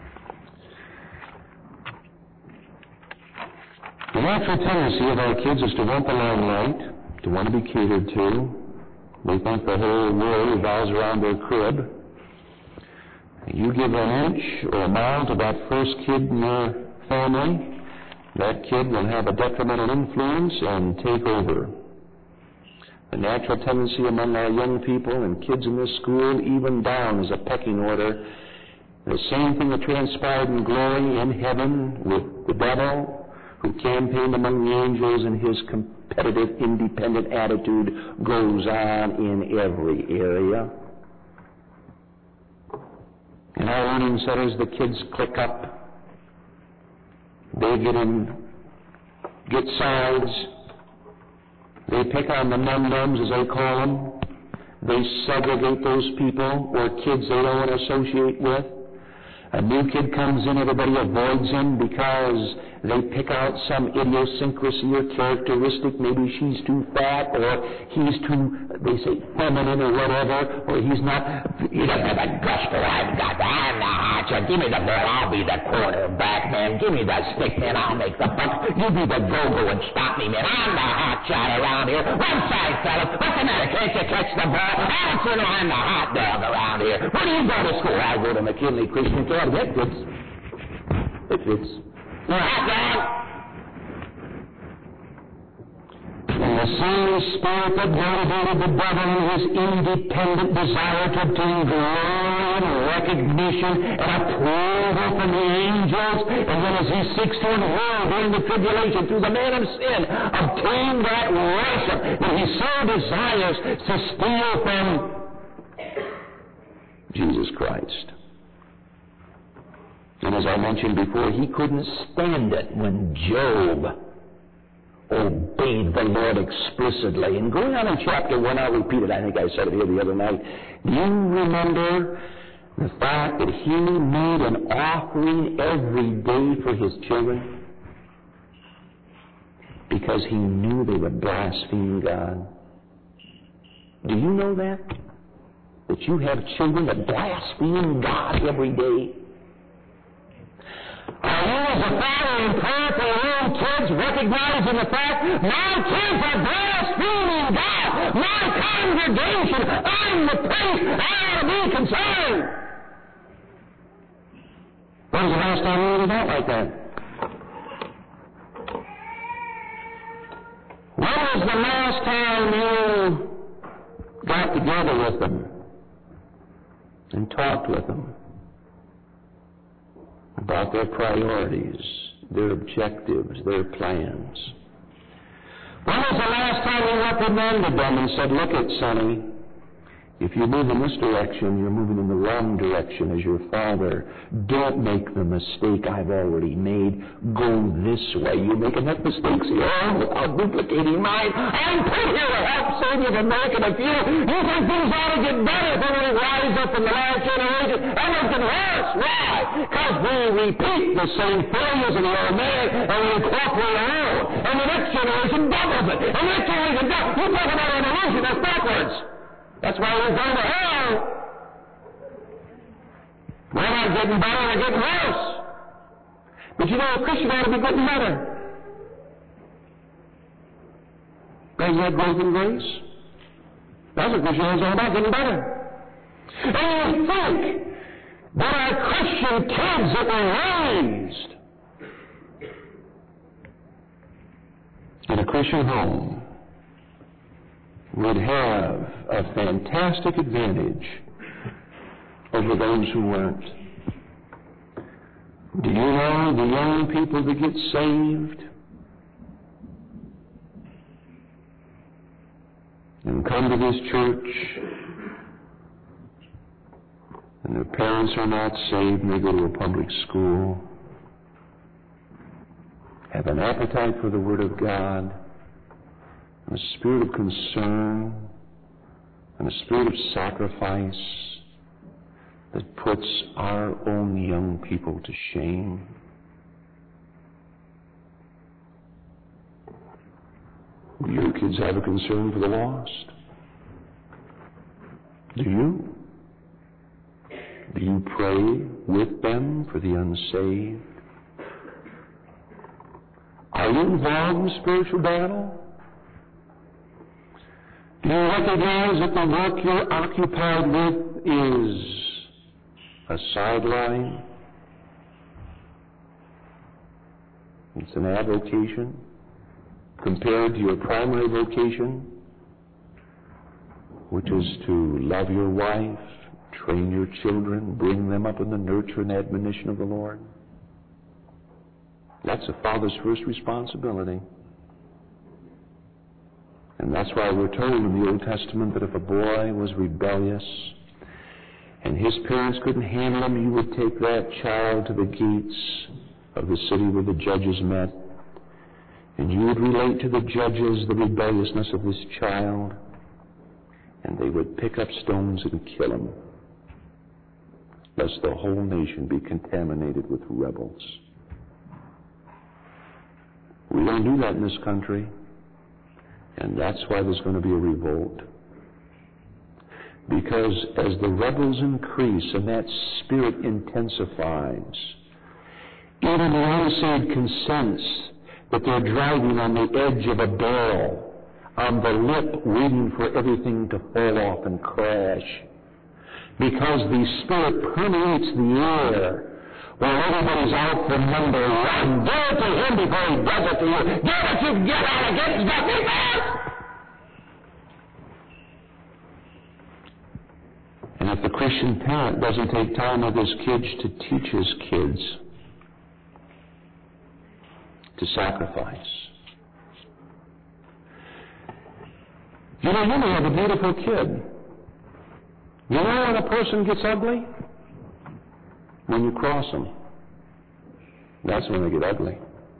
The natural tendency of our kids is to want the limelight, to want to be catered to. They think the whole world revolves around their crib. You give an inch or a mile to that first kid in your family, that kid will have a detrimental influence and take over. The natural tendency among our young people and kids in this school, even down as a pecking order, the same thing that transpired in glory in heaven with the devil, who campaigned among the angels, and his competitive, independent attitude goes on in every area. In our learning centers, the kids click up. They get in, get sides. They pick on the num-nums, as they call them. They segregate those people or kids they don't want to associate with. A new kid comes in, everybody avoids him because they pick out some idiosyncrasy or characteristic. Maybe she's too fat, or he's too, they say, feminine or whatever, or he's not, he doesn't have that gusto I've got. I'm the hot shot. Give me the ball, I'll be the quarterback, man. Give me the stick, man, I'll make the buck. You be the go-go and stop me, man. I'm the hot shot around here. One side, fellas. What's the matter? Can't you catch the ball? Answer, no, I'm the hot dog around here. Where do you go to school? I go to McKinley Christian College. It fits. It fits. You're a hot dog. And the same spirit that motivated the devil in his independent desire to obtain glory and recognition and approval from the angels, and then as he seeks to enroll during the tribulation through the man of sin, obtain that worship that he so desires to steal from Jesus Christ. And as I mentioned before, he couldn't stand it when Job obeyed the Lord explicitly. And going on in chapter one, I'll repeat it. I think I said it here the other night. Do you remember The fact that he made an offering every day for his children because he knew they would blaspheme God. Do you know that? That you have children that blaspheme God every day? Are you as a father in prayer for your own kids, recognizing the fact, my kids are blaspheming God, my congregation, I'm the priest, I ought to be concerned? When was the last time you did that like that? When was the last time you got together with them and talked with them about their priorities, their objectives, their plans? When was the last time you reprimanded them and said, look it, Sonny, if you move in this direction, you're moving in the wrong direction as your father. Don't make the mistake I've already made. Go this way. You're making enough mistakes here. I'm duplicating mine. I'm put here to help save you from making a few. You think things ought to get better when we rise up in the last generation? And it's getting worse. Why? Because we repeat the same failures in the old man, and we incorporate our own. And the next generation doubles it. And the next generation doubles it. We're talking about an illusion. That's backwards. That's why we're going to hell. We're not getting better, we're getting worse. But you know, a Christian ought to be getting better. Isn't that growth in grace? That's what Christianity is all about, getting better. And you think that our Christian kids that were raised in a Christian home would have a fantastic advantage over those who weren't. Do you know the young people that get saved and come to this church and their parents are not saved and they go to a public school, have an appetite for the Word of God, and a spirit of concern, and a spirit of sacrifice that puts our own young people to shame? Do your kids have a concern for the lost? Do you? Do you pray with them for the unsaved? Are you involved in spiritual battle? Do you recognize that the work you're occupied with is a sideline? It's an avocation compared to your primary vocation, which is to love your wife, train your children, bring them up in the nurture and admonition of the Lord. That's a father's first responsibility. And that's why we're told in the Old Testament that if a boy was rebellious and his parents couldn't handle him, you would take that child to the gates of the city where the judges met, and you would relate to the judges the rebelliousness of this child, and they would pick up stones and kill him, lest the whole nation be contaminated with rebels. We don't do that in this country. And that's why there's going to be a revolt. Because as the rebels increase and that spirit intensifies, even the unsaved can sense that they're driving on the edge of a barrel, on the lip, waiting for everything to fall off and crash. Because the spirit permeates the air. While everybody's out for number one, give it to him before he does it to you. Get what you get out of it. He's nothing else. And if the Christian parent doesn't take time with his kids to teach his kids to sacrifice, you know, you may have a beautiful kid. You know when a person gets ugly? When you cross them. That's when they get ugly.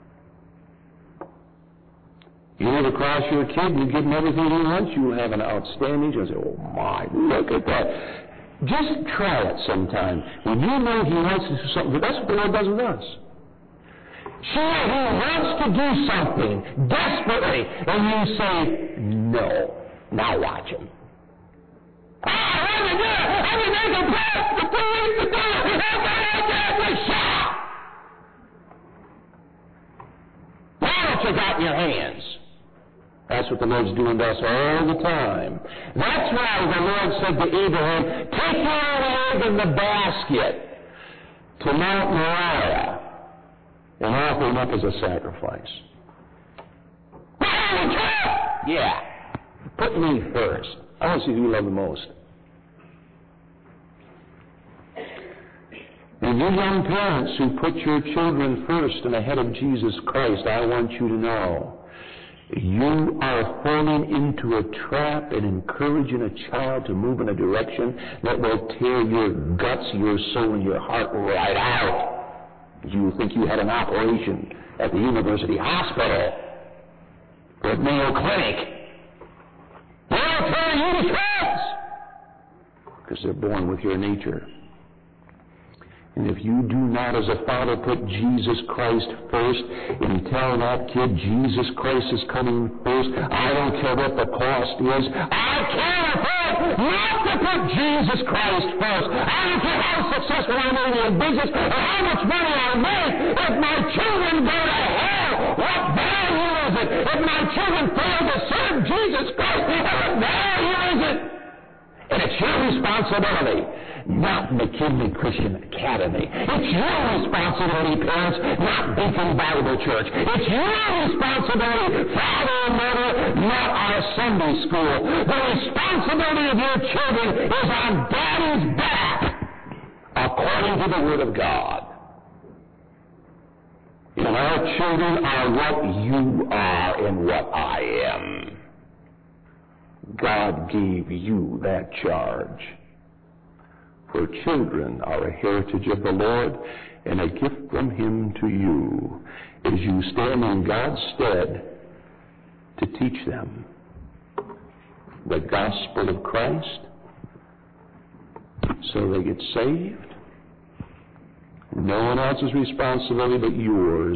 You never cross your kid, you give him everything he wants, you'll have an outstanding, you'll say, oh my, look at that. Just try it sometime. When you know He wants to do something, that's what the Lord does with us. Sure, He wants to do something desperately, and you say, no. Now watch Him. Oh, I didn't do it! I didn't make a prayer for two weeks to do it! Everybody shout! Now what you got in your hands? That's what the Lord's doing to us all the time. That's why the Lord said to Abraham, take your egg in the basket to Mount Moriah and offer him up as a sacrifice. Yeah. Put me first. I want to see who you love the most. And you young parents who put your children first and ahead of Jesus Christ, I want you to know, you are falling into a trap and encouraging a child to move in a direction that will tear your guts, your soul, and your heart right out. You think you had an operation at the university hospital or at Mayo Clinic. They'll tear you to shreds because they're born with your nature. And if you do not, as a father, put Jesus Christ first and tell that kid Jesus Christ is coming first, I don't care what the cost is, I can't afford not to put Jesus Christ first. I don't care how successful I may be in business or how much money I make. If my children go to hell, what value is it? If my children fail to serve Jesus Christ, what value is it? And it's your responsibility, not McKinley Christian Academy. It's your responsibility, parents, not Beacon Bible Church. It's your responsibility, father and mother, not our Sunday school. The responsibility of your children is on Daddy's back, according to the Word of God. And our children are what you are and what I am. God gave you that charge. For children are a heritage of the Lord and a gift from Him to you as you stand in God's stead to teach them the gospel of Christ so they get saved. No one else's responsibility but yours.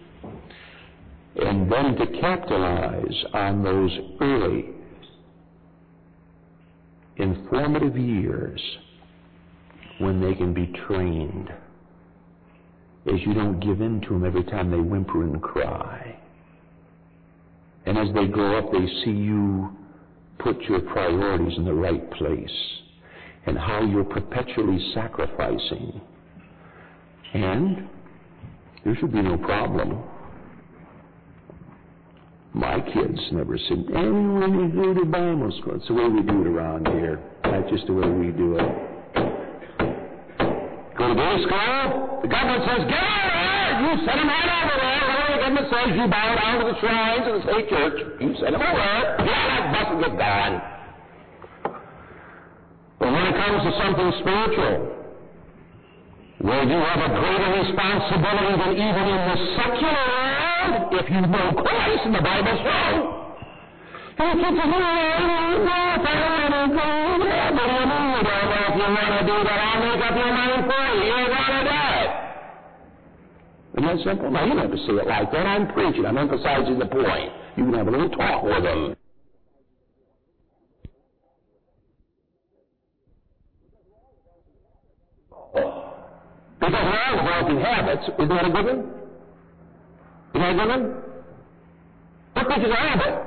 And then to capitalize on those early informative years when they can be trained, as you don't give in to them every time they whimper and cry. And as they grow up, they see you put your priorities in the right place and how you're perpetually sacrificing. And there should be no problem. My kids never said, anyone you go to Bible school. It's the way we do it around here. That's just the way we do it. Go to day school, the government says, get out of there! You send them right over there. Whatever the government says, you bow down to the shrines of the state church. You send them over there. Get out of that bus and get gone. But when it comes to something spiritual, where you have a greater responsibility than even in the secular world, if you know Christ, and the Bible's true. And you keep saying, oh, I don't want to go there. But you know, you don't know if you want to do that. I'll make up your mind for you. You're going to do it. Isn't that simple? Now, you don't have to say it like that. I'm preaching. I'm emphasizing the point. You can have a little talk with them. Because we're all developing habits. Isn't that a good one? Isn't that a good one? What teaches a habit?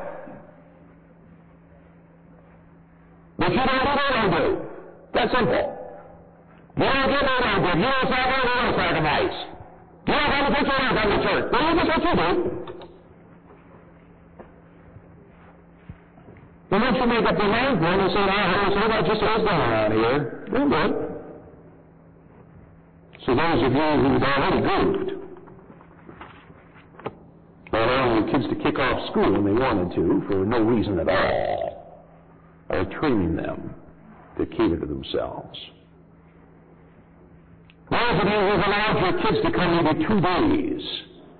What you don't do, they don't do. That's simple. You don't give, they don't give. You don't sacrifice, they don't sacrifice. You don't have a picture, they don't have a church. Well, that's what you do. But once you make up your mind for it, you say, oh, so that just is going around here. You're good. So those of you who've already goofed, or allowing your kids to kick off school when they wanted to for no reason at all, are training them to cater to themselves. Those of you who've allowed your kids to come maybe two days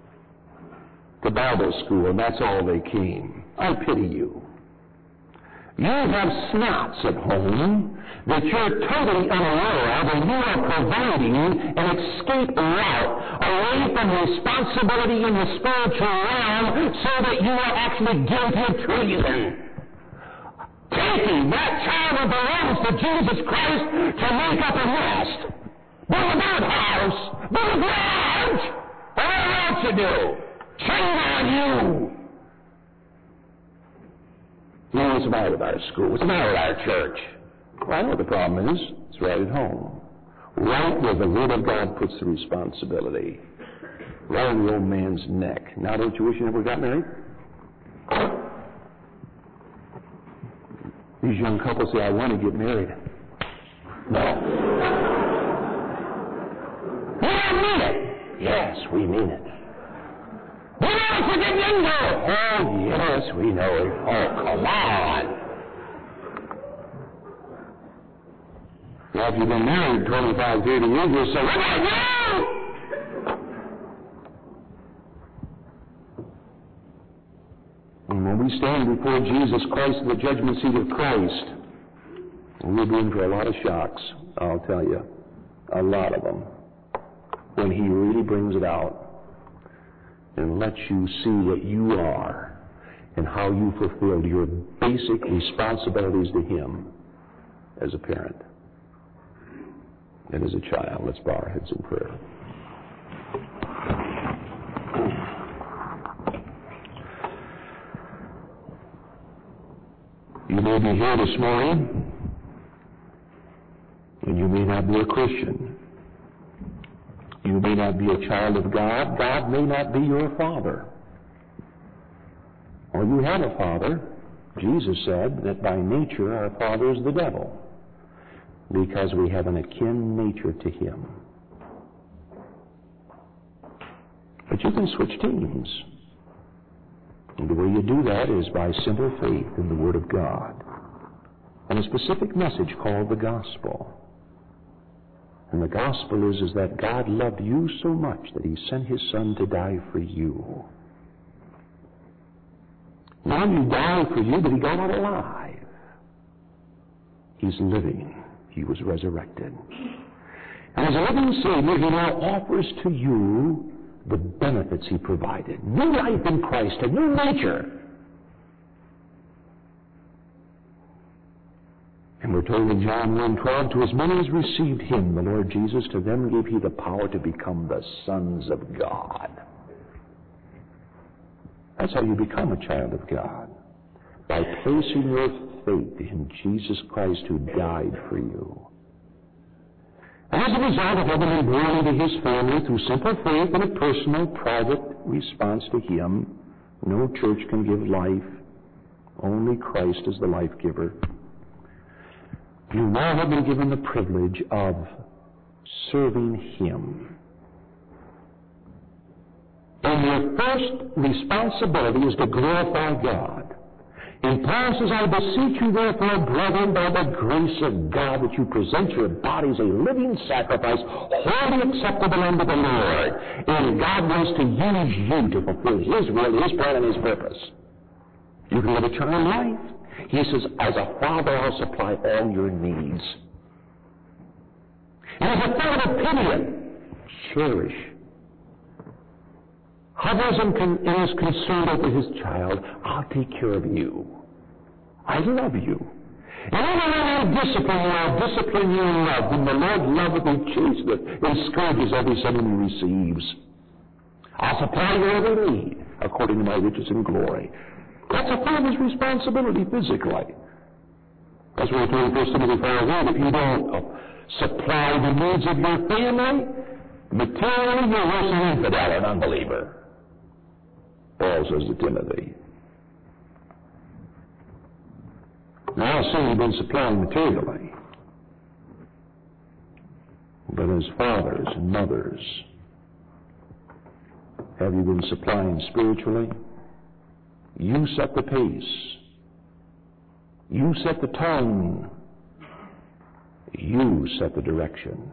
to Bible school, and that's all they came, I pity you. You have snots at home that you're totally unaware of, and you are providing an escape route away from responsibility in the spiritual realm so that you are actually guilty of treason. Taking that child that belongs to Jesus Christ to make up a nest, build a birdhouse, build a garage, whatever else you do. Shame on you. You know, what's the matter with our school? What's the matter with our church? Well, I know what the problem is. It's right at home. Right where the Word of God puts the responsibility. Right on the old man's neck. Now, don't you wish you never got married? These young couples say, I want to get married. No. We don't mean it. Yes, we mean it. We know to get into. Oh, yes, we know it. Oh, come on. Well, if you've been married twenty-five, thirty years, you'll say, what about you? And when we stand before Jesus Christ in the judgment seat of Christ, we'll be in for a lot of shocks, I'll tell you. A lot of them. When He really brings it out and lets you see what you are and how you fulfilled your basic responsibilities to Him as a parent and as a child. Let's bow our heads in prayer. You may be here this morning, and you may not be a Christian. You may not be a child of God. God may not be your father. Or you have a father. Jesus said that by nature our father is the devil, because we have an akin nature to him. But you can switch teams. And the way you do that is by simple faith in the Word of God and a specific message called the gospel. And the gospel is, is that God loved you so much that He sent His Son to die for you. Not only died for you, but He got out alive. He's living. He was resurrected. And as a living Savior, He now offers to you the benefits He provided. New life in Christ, a new nature. And we're told in John one twelve, to as many as received Him, the Lord Jesus, to them gave He the power to become the sons of God. That's how you become a child of God. By placing your faith in Jesus Christ who died for you. And as a result of having been born into His family through simple faith and a personal, private response to Him, no church can give life. Only Christ is the life giver. You now have been given the privilege of serving Him. And your first responsibility is to glorify God. And Paul says, I beseech you therefore, brethren, by the grace of God, that you present your bodies a living sacrifice, wholly acceptable unto the Lord. And God wants to use you to fulfill His will, His plan, and His purpose. You can live eternal life. He says, as a father, I'll supply all your needs. And as a father, pity him, cherish, hovers and, con- and is concerned over his child. I'll take care of you. I love you. And even when I discipline you, I'll discipline you in love. And the Lord loveth and chasteneth and scourges every son He receives. I'll supply your every need according to my riches and glory. That's a father's responsibility physically. That's what we're told in First Timothy four one. If you don't uh, supply the needs of your family, materially you're worse than an infidel, an unbeliever. Paul says to Timothy. Now, I assume you've been supplying materially. But as fathers and mothers, have you been supplying spiritually? You set the pace. You set the tone. You set the direction.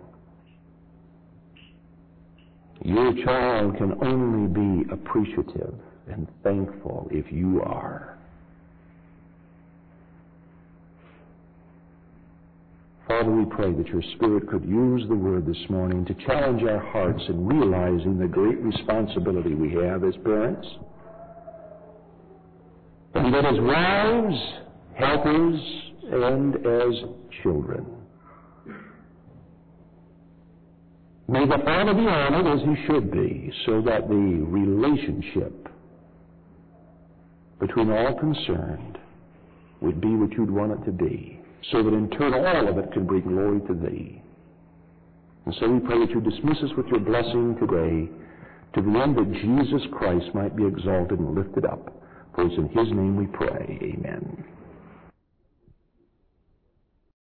Your child can only be appreciative and thankful if you are. Father, we pray that your Spirit could use the Word this morning to challenge our hearts in realizing the great responsibility we have as parents, and that as wives, helpers, and as children. May the Father be honored as he should be, so that the relationship between all concerned would be what you'd want it to be, so that in turn all of it can bring glory to thee. And so we pray that you dismiss us with your blessing today, to the end that Jesus Christ might be exalted and lifted up. For it's in his name we pray. Amen.